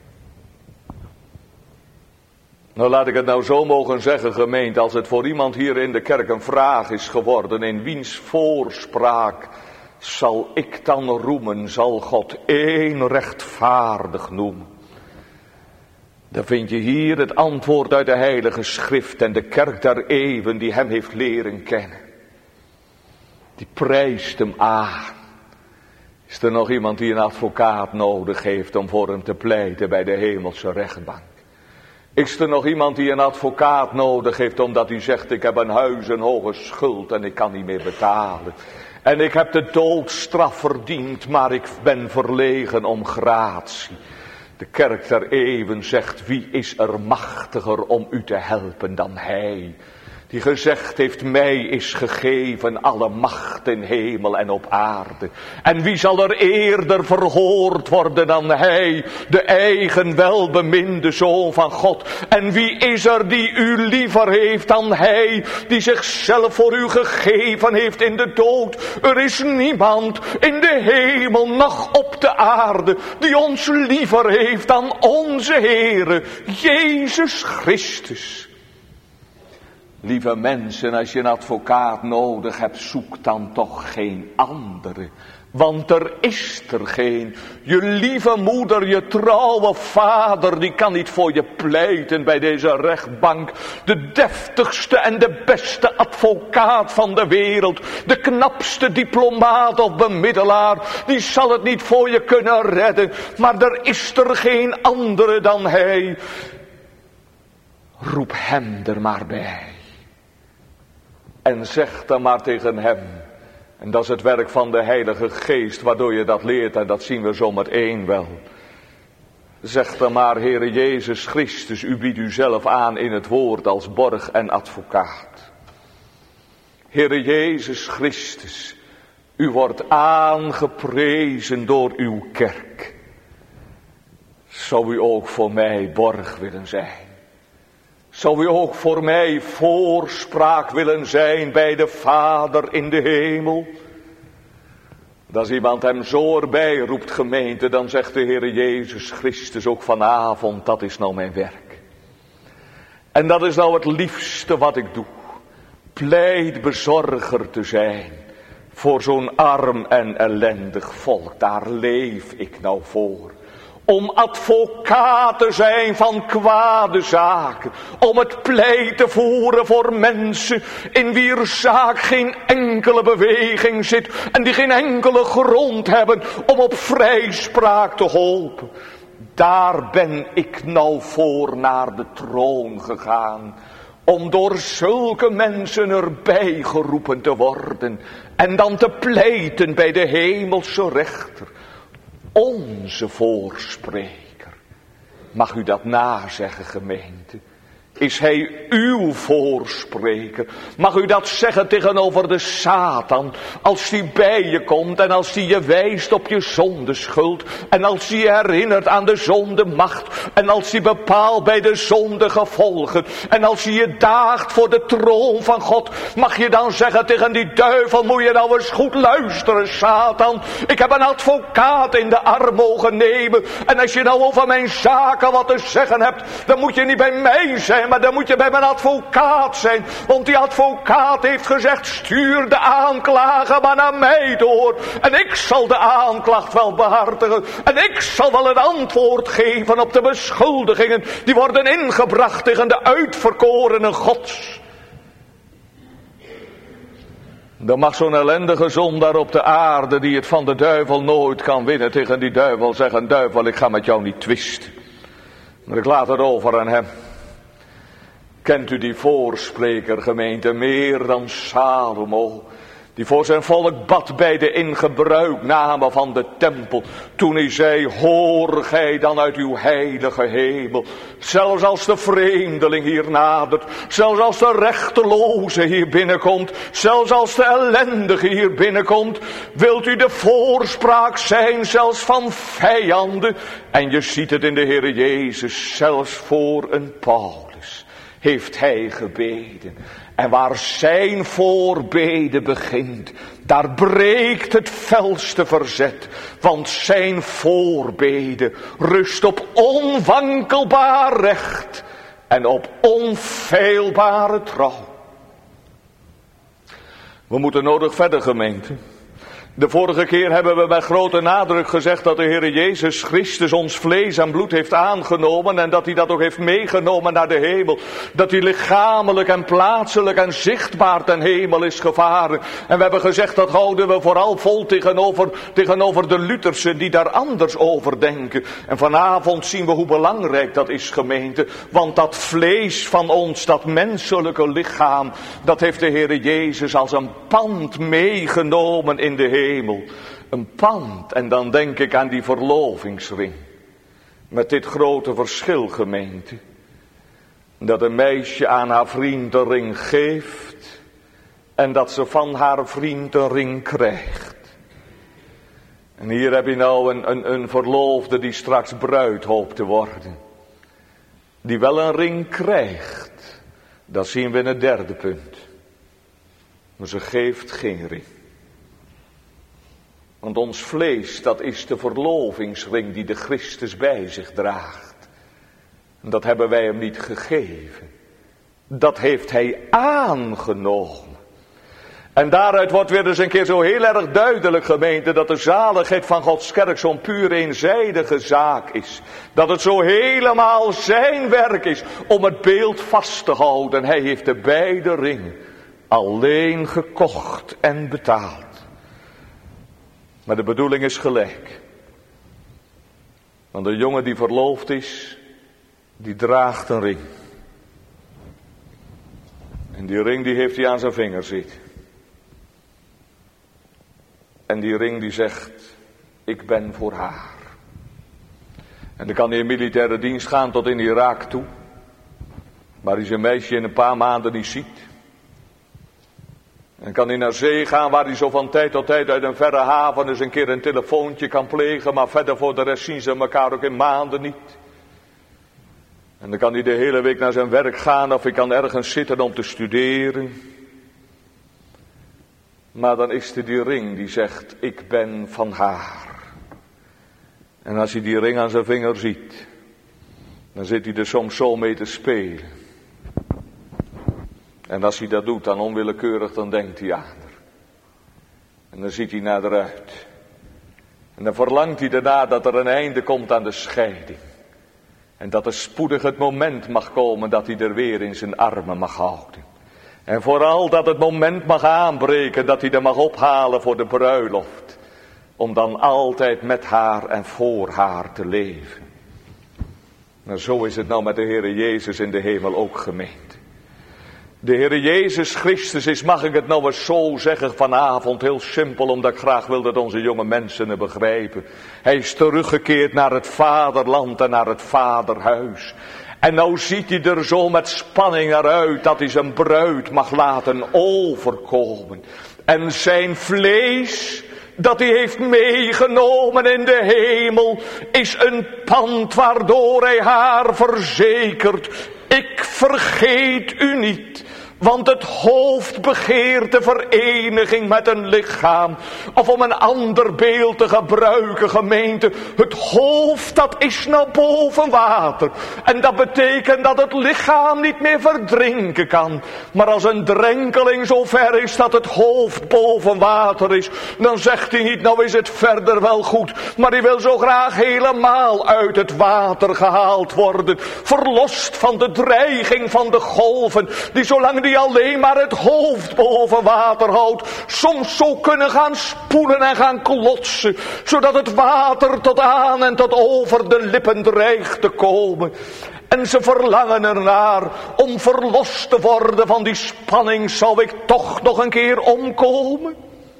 Nou, laat ik het nou zo mogen zeggen, gemeente, als het voor iemand hier in de kerk een vraag is geworden, in wiens voorspraak zal ik dan roemen, zal God één rechtvaardig noemen. Dan vind je hier het antwoord uit de Heilige Schrift en de kerk der eeuwen die hem heeft leren kennen. Die prijst hem aan. Is er nog iemand die een advocaat nodig heeft om voor hem te pleiten bij de hemelse rechtbank? Is er nog iemand die een advocaat nodig heeft omdat hij zegt, ik heb een huis, een hoge schuld en ik kan niet meer betalen. En ik heb de doodstraf verdiend, maar ik ben verlegen om gratie. De kerk der eeuwen zegt, wie is er machtiger om u te helpen dan hij? Die gezegd heeft, mij is gegeven alle macht in hemel en op aarde. En wie zal er eerder verhoord worden dan hij, de eigen welbeminde Zoon van God? En wie is er die u liever heeft dan hij, die zichzelf voor u gegeven heeft in de dood? Er is niemand in de hemel, noch op de aarde, die ons liever heeft dan onze Heere, Jezus Christus. Lieve mensen, als je een advocaat nodig hebt, zoek dan toch geen andere. Want er is er geen. Je lieve moeder, je trouwe vader, die kan niet voor je pleiten bij deze rechtbank. De deftigste en de beste advocaat van de wereld, de knapste diplomaat of bemiddelaar, die zal het niet voor je kunnen redden. Maar er is er geen andere dan hij. Roep hem er maar bij. En zeg dan maar tegen hem. En dat is het werk van de Heilige Geest, waardoor je dat leert. En dat zien we zo meteen wel. Zeg dan maar, Heere Jezus Christus, u biedt uzelf aan in het woord als borg en advocaat. Heere Jezus Christus, u wordt aangeprezen door uw kerk. Zou u ook voor mij borg willen zijn? Zou u ook voor mij voorspraak willen zijn bij de Vader in de hemel? Als iemand hem zo erbij roept, gemeente, dan zegt de Heer Jezus Christus ook vanavond, dat is nou mijn werk. En dat is nou het liefste wat ik doe. Pleitbezorger te zijn voor zo'n arm en ellendig volk. Daar leef ik nou voor. Om advocaat te zijn van kwade zaken. Om het pleit te voeren voor mensen in wier zaak geen enkele beweging zit. En die geen enkele grond hebben om op vrijspraak te hopen. Daar ben ik nou voor naar de troon gegaan. Om door zulke mensen erbij geroepen te worden. En dan te pleiten bij de hemelse rechter. Onze voorspreker. Mag u dat nazeggen, gemeente? Is hij uw voorspreker? Mag u dat zeggen tegenover de Satan? Als die bij je komt en als die je wijst op je zondeschuld. En als die je herinnert aan de zondemacht. En als die bepaalt bij de zondegevolgen. En als die je daagt voor de troon van God. Mag je dan zeggen tegen die duivel, moet je nou eens goed luisteren, Satan. Ik heb een advocaat in de arm mogen nemen. En als je nou over mijn zaken wat te zeggen hebt, dan moet je niet bij mij zijn. Maar dan moet je bij mijn advocaat zijn. Want die advocaat heeft gezegd, stuur de aanklager maar naar mij door. En ik zal de aanklacht wel behartigen. En ik zal wel een antwoord geven op de beschuldigingen. Die worden ingebracht tegen de uitverkorenen Gods. Dan mag zo'n ellendige zondaar op de aarde, die het van de duivel nooit kan winnen, tegen die duivel zeggen, duivel, ik ga met jou niet twisten. Maar ik laat het over aan hem. Kent u die voorspreker, gemeente, meer dan Salomo, die voor zijn volk bad bij de ingebruikname van de tempel, toen hij zei, hoor gij dan uit uw heilige hemel, zelfs als de vreemdeling hier nadert, zelfs als de rechteloze hier binnenkomt, zelfs als de ellendige hier binnenkomt, wilt u de voorspraak zijn zelfs van vijanden? En je ziet het in de Heer Jezus, zelfs voor een Paulus heeft hij gebeden. En waar zijn voorbeden begint, daar breekt het felste verzet. Want zijn voorbeden rust op onwankelbaar recht en op onfeilbare trouw. We moeten nodig verder, gemeente. De vorige keer hebben we met grote nadruk gezegd dat de Heer Jezus Christus ons vlees en bloed heeft aangenomen en dat hij dat ook heeft meegenomen naar de hemel. Dat hij lichamelijk en plaatselijk en zichtbaar ten hemel is gevaren. En we hebben gezegd dat houden we vooral vol tegenover de Luthersen die daar anders over denken. En vanavond zien we hoe belangrijk dat is, gemeente. Want dat vlees van ons, dat menselijke lichaam, dat heeft de Heer Jezus als een pand meegenomen in de hemel. Een pand, en dan denk ik aan die verlovingsring. Met dit grote verschil, gemeente. Dat een meisje aan haar vriend een ring geeft. En dat ze van haar vriend een ring krijgt. En hier heb je nou een verloofde die straks bruid hoopt te worden. Die wel een ring krijgt. Dat zien we in het derde punt. Maar ze geeft geen ring. Want ons vlees, dat is de verlovingsring die de Christus bij zich draagt. En dat hebben wij hem niet gegeven. Dat heeft hij aangenomen. En daaruit wordt weer eens een keer zo heel erg duidelijk, gemeente, dat de zaligheid van Gods kerk zo'n puur eenzijdige zaak is. Dat het zo helemaal zijn werk is om het beeld vast te houden. Hij heeft de beide ringen alleen gekocht en betaald. Maar de bedoeling is gelijk. Want de jongen die verloofd is, die draagt een ring. En die ring die heeft hij aan zijn vinger zitten. En die ring die zegt, ik ben voor haar. En dan kan hij in militaire dienst gaan tot in Irak toe. Waar hij zijn meisje in een paar maanden niet ziet. En kan hij naar zee gaan waar hij zo van tijd tot tijd uit een verre haven eens een keer een telefoontje kan plegen. Maar verder voor de rest zien ze elkaar ook in maanden niet. En dan kan hij de hele week naar zijn werk gaan of hij kan ergens zitten om te studeren. Maar dan is er die ring die zegt, ik ben van haar. En als hij die ring aan zijn vinger ziet, dan zit hij er soms zo mee te spelen. En als hij dat doet, dan onwillekeurig, dan denkt hij aan haar. En dan ziet hij naar eruit. En dan verlangt hij daarna dat er een einde komt aan de scheiding. En dat er spoedig het moment mag komen dat hij er weer in zijn armen mag houden. En vooral dat het moment mag aanbreken dat hij er mag ophalen voor de bruiloft. Om dan altijd met haar en voor haar te leven. Maar zo is het nou met de Heere Jezus in de hemel ook, gemeente. De Heere Jezus Christus is, mag ik het nou eens zo zeggen vanavond, heel simpel, omdat ik graag wil dat onze jonge mensen het begrijpen. Hij is teruggekeerd naar het vaderland en naar het vaderhuis. En nou ziet hij er zo met spanning naar uit dat hij zijn bruid mag laten overkomen. En zijn vlees dat hij heeft meegenomen in de hemel is een pand waardoor hij haar verzekert. Ik vergeet u niet. Want het hoofd begeert de vereniging met een lichaam. Of om een ander beeld te gebruiken, gemeente. Het hoofd dat is nou boven water. En dat betekent dat het lichaam niet meer verdrinken kan. Maar als een drenkeling zo ver is dat het hoofd boven water is. Dan zegt hij niet, nou is het verder wel goed. Maar hij wil zo graag helemaal uit het water gehaald worden. Verlost van de dreiging van de golven. Die zolang die alleen maar het hoofd boven water houdt, soms zo kunnen gaan spoelen en gaan klotsen, zodat het water tot aan en tot over de lippen dreigt te komen. En ze verlangen ernaar om verlost te worden van die spanning, zou ik toch nog een keer omkomen?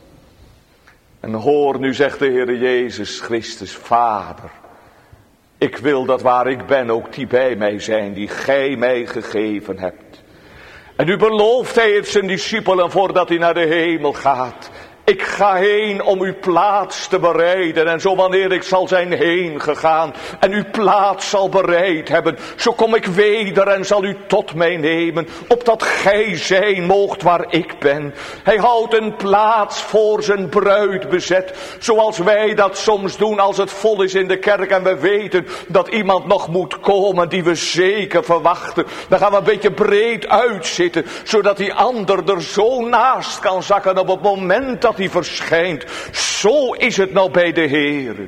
En hoor, nu zegt de Heere Jezus Christus, Vader, ik wil dat waar ik ben ook die bij mij zijn, die gij mij gegeven hebt. En nu belooft hij het zijn discipelen voordat hij naar de hemel gaat. Ik ga heen om uw plaats te bereiden. En zo wanneer ik zal zijn heen gegaan en uw plaats zal bereid hebben, zo kom ik weder en zal u tot mij nemen, opdat gij zijn moogt waar ik ben. Hij houdt een plaats voor zijn bruid bezet, zoals wij dat soms doen als het vol is in de kerk en we weten dat iemand nog moet komen die we zeker verwachten. Dan gaan we een beetje breed uitzitten, zodat die ander er zo naast kan zakken op het moment dat hij verschijnt. Zo is het nou bij de Heere.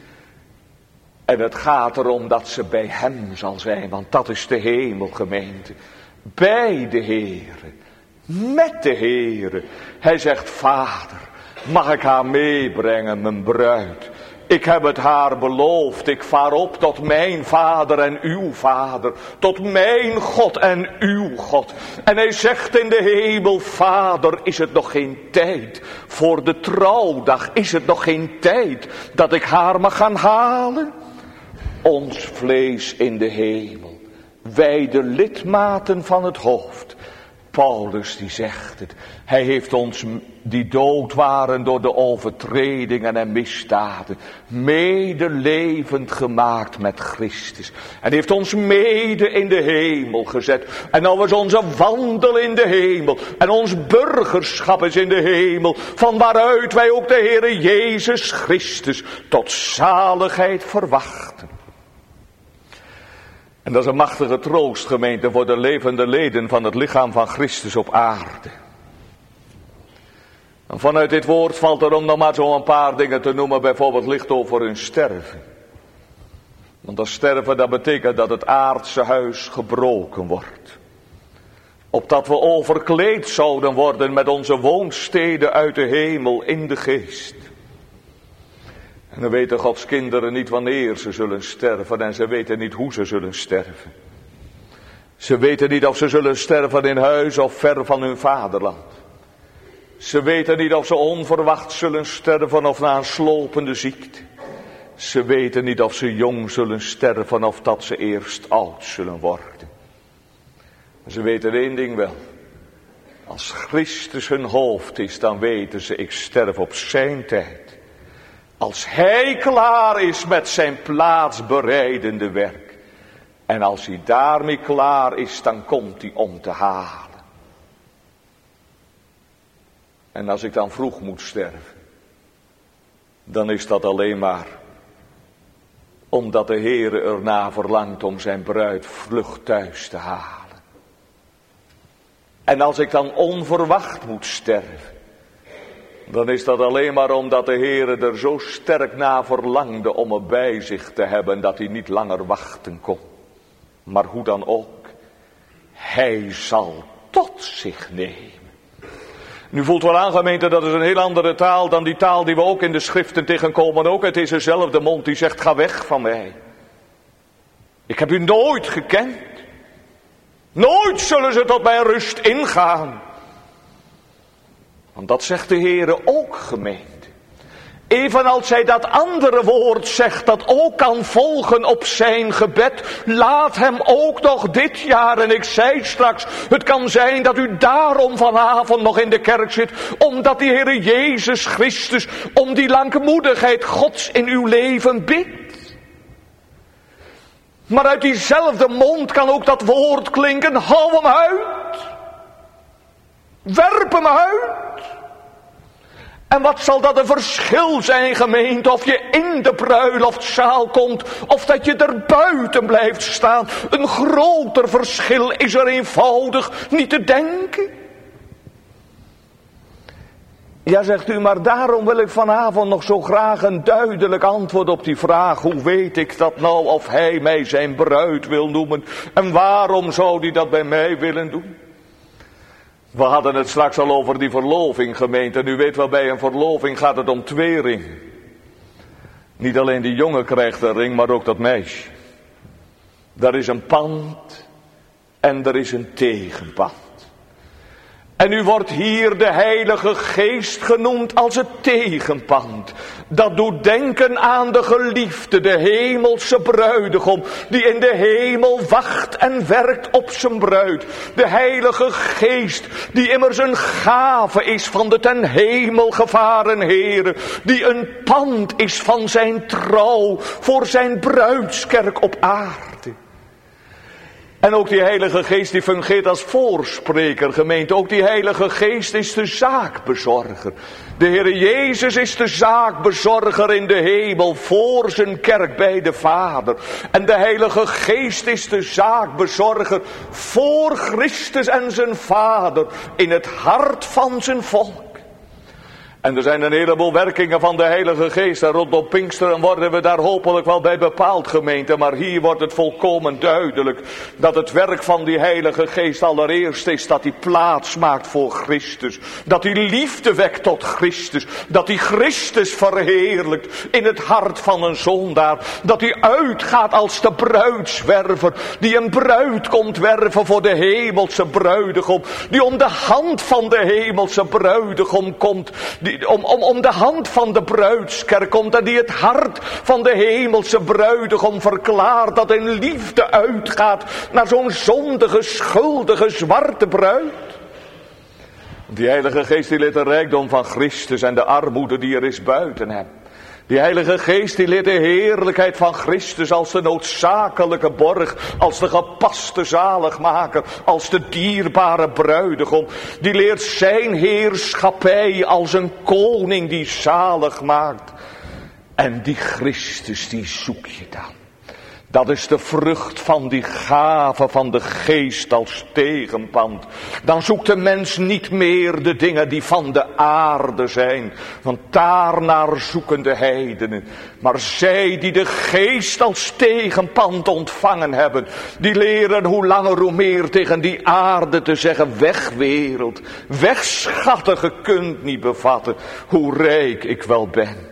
En het gaat erom dat ze bij hem zal zijn, want dat is de hemel, gemeente. Bij de Heere, met de Heere. Hij zegt, Vader, mag ik haar meebrengen, mijn bruid? Ik heb het haar beloofd, ik vaar op tot mijn vader en uw vader, tot mijn God en uw God. En hij zegt in de hemel, Vader, is het nog geen tijd voor de trouwdag? Is het nog geen tijd dat ik haar mag gaan halen? Ons vlees in de hemel, wij de lidmaten van het hoofd. Paulus die zegt het, hij heeft ons die dood waren door de overtredingen en misdaden, medelevend gemaakt met Christus. En heeft ons mede in de hemel gezet. En nou is onze wandel in de hemel. En ons burgerschap is in de hemel. Van waaruit wij ook de Heere Jezus Christus tot zaligheid verwachten. En dat is een machtige troost, gemeente, voor de levende leden van het lichaam van Christus op aarde. En vanuit dit woord valt er om nog maar zo een paar dingen te noemen, bijvoorbeeld licht over hun sterven. Want dat sterven, dat betekent dat het aardse huis gebroken wordt. Opdat we overkleed zouden worden met onze woonsteden uit de hemel in de geest. En dan weten Gods kinderen niet wanneer ze zullen sterven en ze weten niet hoe ze zullen sterven. Ze weten niet of ze zullen sterven in huis of ver van hun vaderland. Ze weten niet of ze onverwacht zullen sterven of na een slopende ziekte. Ze weten niet of ze jong zullen sterven of dat ze eerst oud zullen worden. Ze weten één ding wel. Als Christus hun hoofd is, dan weten ze, ik sterf op zijn tijd. Als hij klaar is met zijn plaatsbereidende werk, En als hij daarmee klaar is, dan komt hij om te halen. En als ik dan vroeg moet sterven, dan is dat alleen maar omdat de Heere erna verlangt om zijn bruid vlug thuis te halen. En als ik dan onverwacht moet sterven, dan is dat alleen maar omdat de Heere er zo sterk naar verlangde om me bij zich te hebben, dat hij niet langer wachten kon. Maar hoe dan ook, hij zal tot zich nemen. Nu voelt wel aan, gemeente, dat is een heel andere taal dan die taal die we ook in de schriften tegenkomen. Ook het is dezelfde mond die zegt, ga weg van mij. Ik heb u nooit gekend. Nooit zullen ze tot mijn rust ingaan. Want dat zegt de Heere ook, gemeente. Evenals hij dat andere woord zegt, dat ook kan volgen op zijn gebed. Laat hem ook nog dit jaar, en ik zei straks, het kan zijn dat u daarom vanavond nog in de kerk zit. Omdat die Heere Jezus Christus om die langmoedigheid Gods in uw leven bidt. Maar uit diezelfde mond kan ook dat woord klinken, hou hem uit. Werp hem uit. En wat zal dat een verschil zijn, gemeente, of je in de bruiloftzaal komt, of dat je er buiten blijft staan. Een groter verschil is er eenvoudig niet te denken. Ja, zegt u, maar daarom wil ik vanavond nog zo graag een duidelijk antwoord op die vraag. Hoe weet ik dat nou, of hij mij zijn bruid wil noemen? En waarom zou hij dat bij mij willen doen? We hadden het straks al over die verloving, gemeente. En u weet wel, bij een verloving gaat het om 2 ringen. Niet alleen die jongen krijgt een ring, maar ook dat meisje. Daar is een pand en er is een tegenpand. En u wordt hier de Heilige Geest genoemd als het tegenpand. Dat doet denken aan de geliefde, de hemelse bruidegom, die in de hemel wacht en werkt op zijn bruid. De Heilige Geest, die immers een gave is van de ten hemel gevaren Heere, die een pand is van zijn trouw voor zijn bruidskerk op aarde. En ook die Heilige Geest die fungeert als voorspreker, gemeente. Ook die Heilige Geest is de zaakbezorger. De Heere Jezus is de zaakbezorger in de hemel voor zijn kerk bij de Vader. En de Heilige Geest is de zaakbezorger voor Christus en zijn Vader in het hart van zijn volk. En er zijn een heleboel werkingen van de Heilige Geest. En rondom Pinksteren worden we daar hopelijk wel bij bepaald, gemeente. Maar hier wordt het volkomen duidelijk dat het werk van die Heilige Geest allereerst is dat hij plaats maakt voor Christus. Dat hij liefde wekt tot Christus. Dat hij Christus verheerlijkt in het hart van een zondaar. Dat hij uitgaat als de bruidswerver die een bruid komt werven voor de hemelse bruidegom. Die om de hand van de hemelse bruidegom komt. Om de hand van de bruidskerk komt en die het hart van de hemelse bruidegom verklaart dat in liefde uitgaat naar zo'n zondige, schuldige, zwarte bruid. Die Heilige Geest die leert de rijkdom van Christus en de armoede die er is buiten hem. Die Heilige Geest die leert de heerlijkheid van Christus als de noodzakelijke borg, als de gepaste zaligmaker, als de dierbare bruidegom. Die leert zijn heerschappij als een koning die zalig maakt. En die Christus die zoek je dan. Dat is de vrucht van die gave van de Geest als tegenpand. Dan zoekt de mens niet meer de dingen die van de aarde zijn. Want daarnaar zoeken de heidenen. Maar zij die de Geest als tegenpand ontvangen hebben. Die leren hoe langer hoe meer tegen die aarde te zeggen. Weg wereld, weg schatten, ge kunt niet bevatten hoe rijk ik wel ben.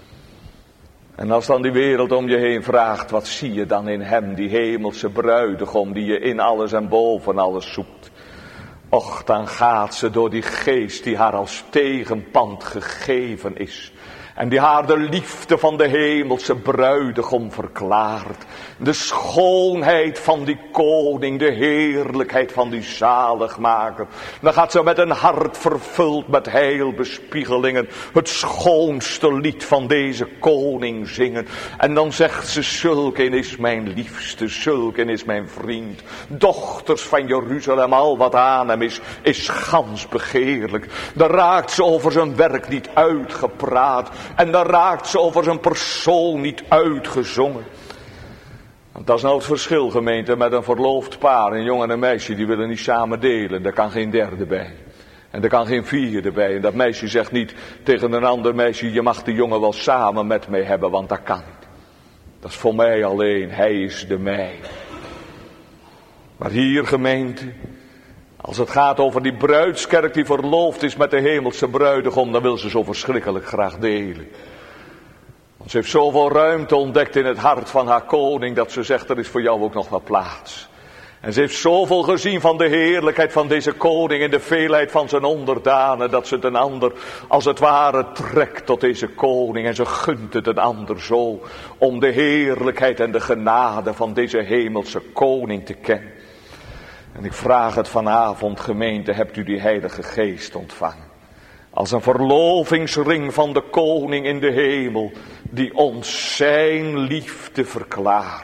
En als dan die wereld om je heen vraagt, wat zie je dan in hem, die hemelse bruidegom, die je in alles en boven alles zoekt. Och, dan gaat ze door die Geest die haar als tegenpand gegeven is. En die haar de liefde van de hemelse bruidegom verklaart. De schoonheid van die koning, de heerlijkheid van die zaligmaker. Dan gaat ze met een hart vervuld met heilbespiegelingen het schoonste lied van deze koning zingen. En dan zegt ze, zulken is mijn liefste, zulken is mijn vriend. Dochters van Jeruzalem, al wat aan hem is gans begeerlijk. Dan raakt ze over zijn werk niet uitgepraat. En dan raakt ze over zijn persoon niet uitgezongen. Want dat is nou het verschil, gemeente, met een verloofd paar. Een jongen en een meisje, die willen niet samen delen. Daar kan geen derde bij. En er kan geen vierde bij. En dat meisje zegt niet tegen een ander meisje, je mag die jongen wel samen met mij hebben, want dat kan niet. Dat is voor mij alleen, hij is de mij. Maar hier, gemeente, als het gaat over die bruidskerk die verloofd is met de hemelse bruidegom, dan wil ze zo verschrikkelijk graag delen. Want ze heeft zoveel ruimte ontdekt in het hart van haar koning, dat ze zegt, er is voor jou ook nog wel plaats. En ze heeft zoveel gezien van de heerlijkheid van deze koning en de veelheid van zijn onderdanen, dat ze het een ander als het ware trekt tot deze koning. En ze gunt het een ander zo om de heerlijkheid en de genade van deze hemelse koning te kennen. En ik vraag het vanavond, gemeente, hebt u die Heilige Geest ontvangen? Als een verlovingsring van de koning in de hemel, die ons zijn liefde verklaart.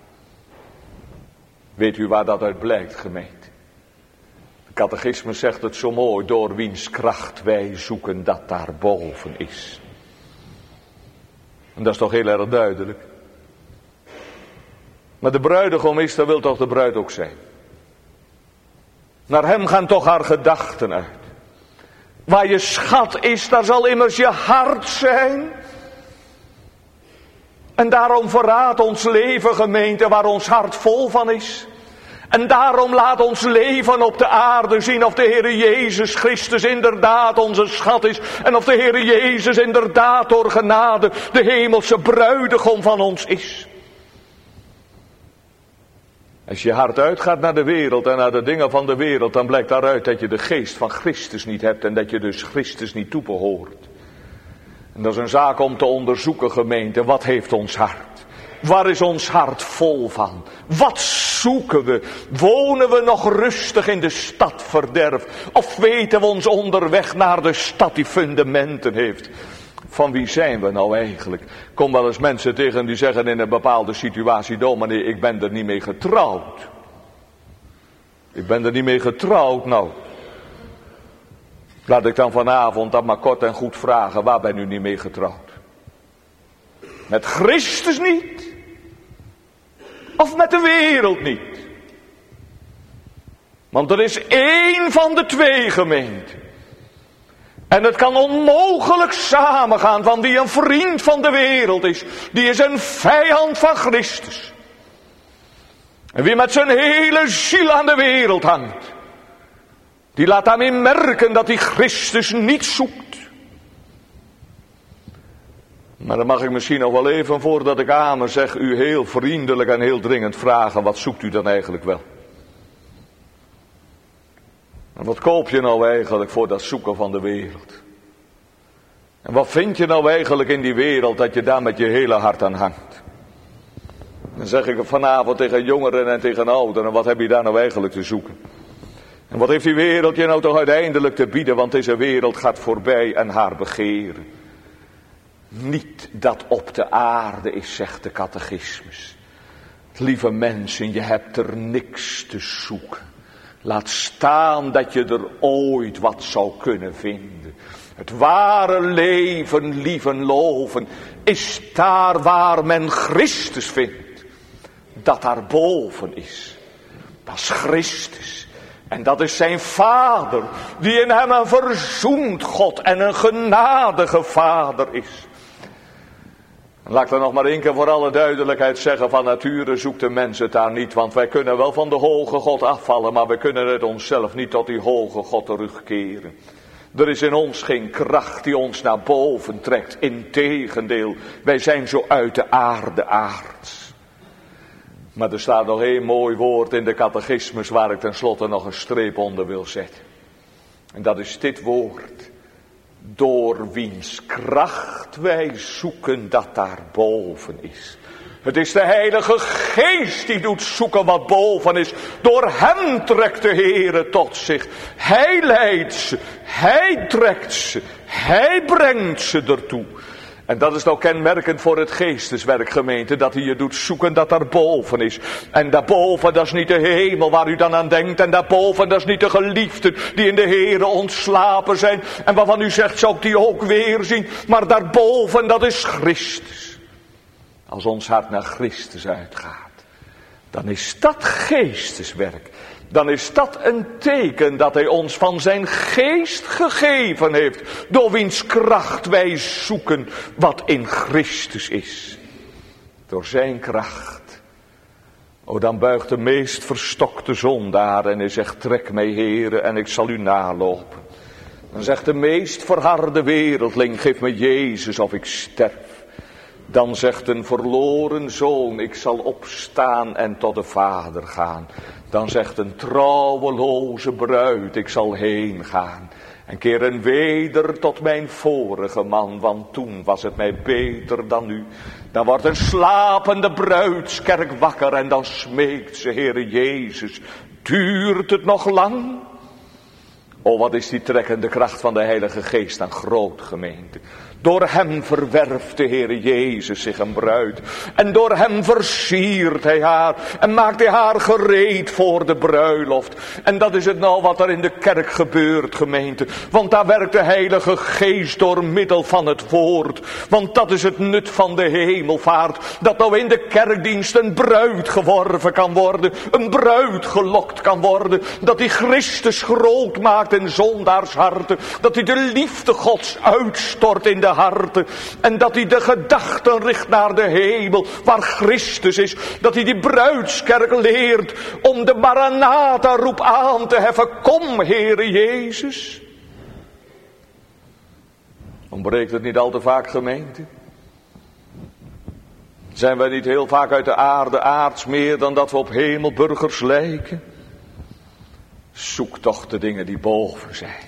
Weet u waar dat uit blijkt, gemeente? De catechismus zegt het zo mooi, door wiens kracht wij zoeken dat daarboven is. En dat is toch heel erg duidelijk. Maar de bruidegom is, daar wil toch de bruid ook zijn. Naar hem gaan toch haar gedachten uit. Waar je schat is, daar zal immers je hart zijn. En daarom verraadt ons leven, gemeente, waar ons hart vol van is. En daarom laat ons leven op de aarde zien of de Heere Jezus Christus inderdaad onze schat is. En of de Heere Jezus inderdaad door genade de hemelse bruidegom van ons is. Als je hart uitgaat naar de wereld en naar de dingen van de wereld, dan blijkt daaruit dat je de geest van Christus niet hebt en dat je dus Christus niet toebehoort. En dat is een zaak om te onderzoeken, gemeente. Wat heeft ons hart? Waar is ons hart vol van? Wat zoeken we? Wonen we nog rustig in de stad verderf? Of weten we ons onderweg naar de stad die fundamenten heeft? Van wie zijn we nou eigenlijk? Ik kom wel eens mensen tegen die zeggen in een bepaalde situatie, dominee, ik ben er niet mee getrouwd. Ik ben er niet mee getrouwd, nou. Laat ik dan vanavond dat maar kort en goed vragen, waar ben u niet mee getrouwd? Met Christus niet? Of met de wereld niet? Want er is één van de twee, gemeente. En het kan onmogelijk samengaan van wie een vriend van de wereld is. Die is een vijand van Christus. En wie met zijn hele ziel aan de wereld hangt. Die laat daarmee merken dat hij Christus niet zoekt. Maar dan mag ik misschien nog wel even, voordat ik amen zeg, u heel vriendelijk en heel dringend vragen, wat zoekt u dan eigenlijk wel? En wat koop je nou eigenlijk voor dat zoeken van de wereld? En wat vind je nou eigenlijk in die wereld dat je daar met je hele hart aan hangt? Dan zeg ik vanavond tegen jongeren en tegen ouderen, wat heb je daar nou eigenlijk te zoeken? En wat heeft die wereld je nou toch uiteindelijk te bieden, want deze wereld gaat voorbij en haar begeren. Niet dat op de aarde is, zegt de catechismus. Lieve mensen, je hebt er niks te zoeken. Laat staan dat je er ooit wat zou kunnen vinden. Het ware leven, lieven loven, is daar waar men Christus vindt. Dat daarboven is. Dat is Christus. En dat is zijn Vader, die in hem een verzoend God en een genadige Vader is. Laat ik er nog maar één keer voor alle duidelijkheid zeggen, van nature zoekt de mens het daar niet. Want wij kunnen wel van de hoge God afvallen, maar we kunnen het onszelf niet tot die hoge God terugkeren. Er is in ons geen kracht die ons naar boven trekt. Integendeel, wij zijn zo uit de aarde aards. Maar er staat nog één mooi woord in de catechismus waar ik tenslotte nog een streep onder wil zetten. En dat is dit woord. door wiens kracht wij zoeken dat daar boven is. Het is de Heilige Geest die doet zoeken wat boven is. Door hem trekt de Heere tot zich. Hij leidt ze, hij trekt ze, hij brengt ze ertoe. En dat is nou kenmerkend voor het geesteswerk, gemeente, dat hij je doet zoeken dat daar boven is. En daarboven, dat is niet de hemel waar u dan aan denkt. En daarboven, dat is niet de geliefden die in de Heere ontslapen zijn. En waarvan u zegt, zou ik die ook weer zien. Maar daarboven, dat is Christus. Als ons hart naar Christus uitgaat, dan is dat geesteswerk. Dan is dat een teken dat hij ons van zijn geest gegeven heeft. Door wiens kracht wij zoeken wat in Christus is. Door zijn kracht. O, dan buigt de meest verstokte zondaar en hij zegt, trek mij, Heere, en ik zal u nalopen. Dan zegt de meest verharde wereldling, geef me Jezus of ik sterf. Dan zegt een verloren zoon, ik zal opstaan en tot de Vader gaan. Dan zegt een trouweloze bruid, ik zal heen gaan. En keren weder tot mijn vorige man, want toen was het mij beter dan nu. Dan wordt een slapende bruidskerk wakker en dan smeekt ze, Heere Jezus, duurt het nog lang? O, wat is die trekkende kracht van de Heilige Geest aan groot, gemeente. Door hem verwerft de Heere Jezus zich een bruid. En door hem versiert hij haar. En maakt hij haar gereed voor de bruiloft. En dat is het nou wat er in de kerk gebeurt, gemeente. Want daar werkt de Heilige Geest door middel van het woord. Want dat is het nut van de hemelvaart. Dat nou in de kerkdienst een bruid geworven kan worden. Een bruid gelokt kan worden. Dat hij Christus groot maakt in zondaars harten. Dat hij de liefde Gods uitstort in de harten. En dat hij de gedachten richt naar de hemel, waar Christus is. Dat hij die bruidskerk leert om de Maranatha roep aan te heffen. Kom, Heere Jezus. Ontbreekt het niet al te vaak, gemeente? Zijn wij niet heel vaak uit de aarde aards meer dan dat we op hemelburgers lijken? Zoek toch de dingen die boven zijn.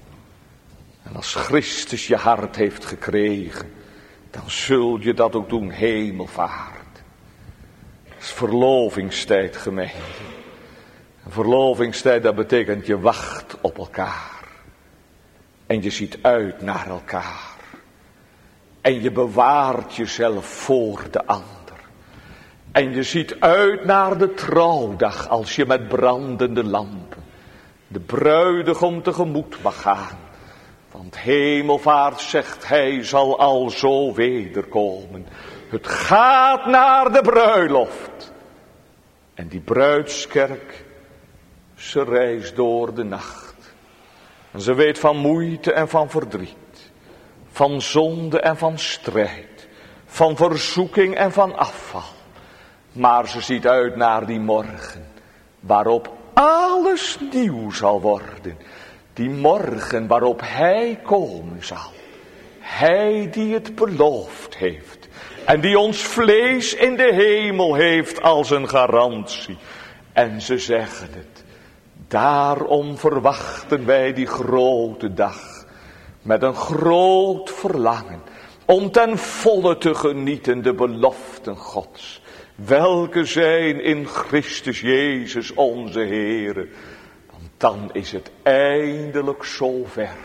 En als Christus je hart heeft gekregen, dan zul je dat ook doen, hemelvaart. Het is verlovingstijd, gemeente. En verlovingstijd, dat betekent je wacht op elkaar. En je ziet uit naar elkaar. En je bewaart jezelf voor de ander. En je ziet uit naar de trouwdag als je met brandende lampen de bruidegom tegemoet mag gaan. Want hemelvaart, zegt hij, zal al zo wederkomen. Het gaat naar de bruiloft. En die bruidskerk, ze reist door de nacht. En ze weet van moeite en van verdriet. Van zonde en van strijd. Van verzoeking en van afval. Maar ze ziet uit naar die morgen, waarop alles nieuw zal worden. Die morgen waarop hij komen zal. Hij die het beloofd heeft. En die ons vlees in de hemel heeft als een garantie. En ze zeggen het. Daarom verwachten wij die grote dag. Met een groot verlangen. Om ten volle te genieten de beloften Gods. Welke zijn in Christus Jezus onze Heere. Want dan is het eindelijk zover.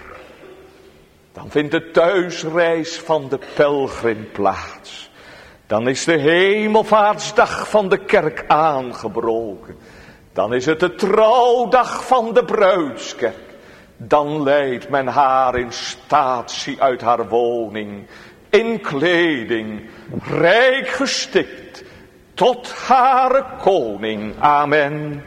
Dan vindt de thuisreis van de pelgrim plaats. Dan is de hemelvaartsdag van de kerk aangebroken. Dan is het de trouwdag van de bruidskerk. Dan leidt men haar in statie uit haar woning. In kleding, rijk gestikt. Tot haar koning. Amen.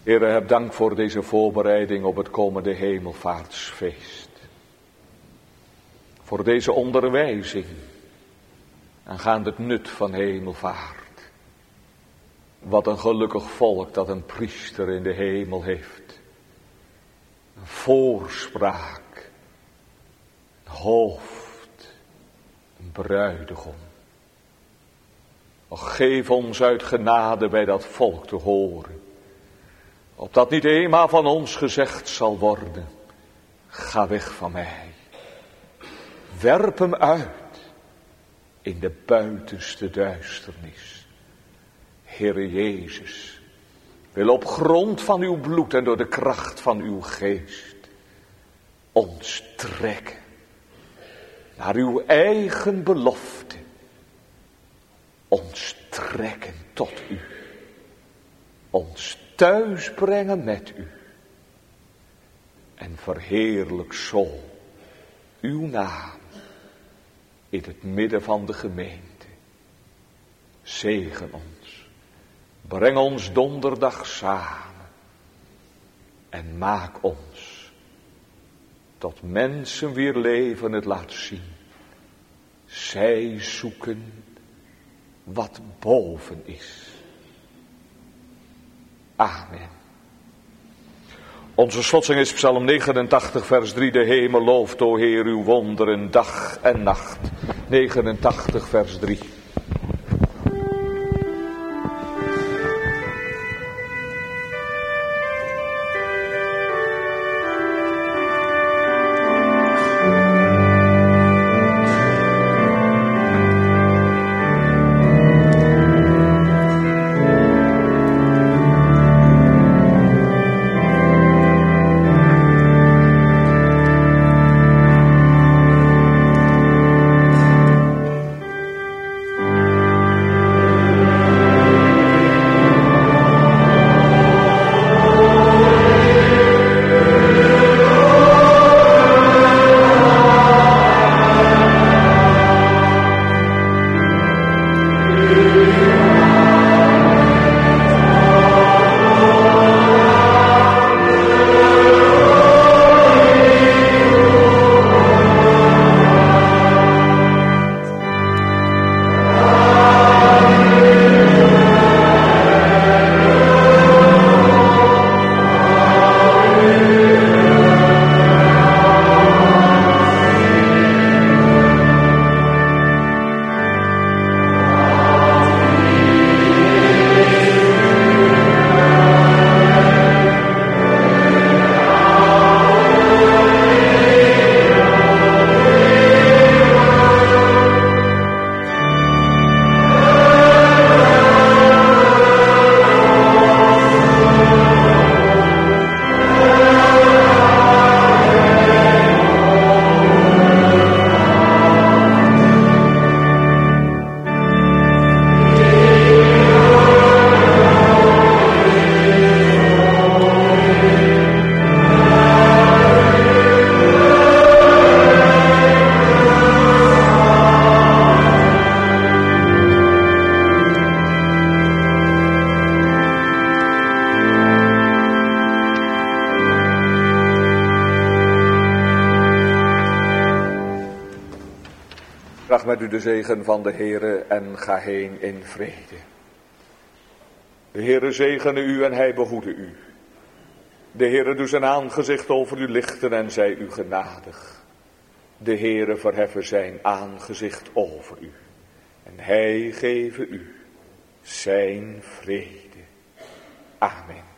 Heere, heb dank voor deze voorbereiding op het komende hemelvaartsfeest. Voor deze onderwijzing aangaande het nut van hemelvaart. Wat een gelukkig volk dat een priester in de hemel heeft. Een voorspraak, een hoofd, een bruidegom. Och, geef ons uit genade bij dat volk te horen. Opdat niet eenmaal van ons gezegd zal worden, ga weg van mij. Werp hem uit in de buitenste duisternis. Heere Jezus, wil op grond van uw bloed en door de kracht van uw geest ons trekken naar uw eigen belofte. Ons trekken tot u. Ons thuis brengen met u. En verheerlijk zo uw naam in het midden van de gemeente. Zegen ons. Breng ons donderdag samen. En maak ons tot mensen wier leven het laat zien. Zij zoeken wat boven is. Amen. Onze slotsing is Psalm 89 vers 3. De hemel looft, o Heer, uw wonderen dag en nacht. 89 vers 3. Draag met u de zegen van de Heere en ga heen in vrede. De Heere zegene u en hij behoede u. De Heere doet zijn aangezicht over u lichten en zij u genadig. De Heere verheffen zijn aangezicht over u. En hij geven u zijn vrede. Amen.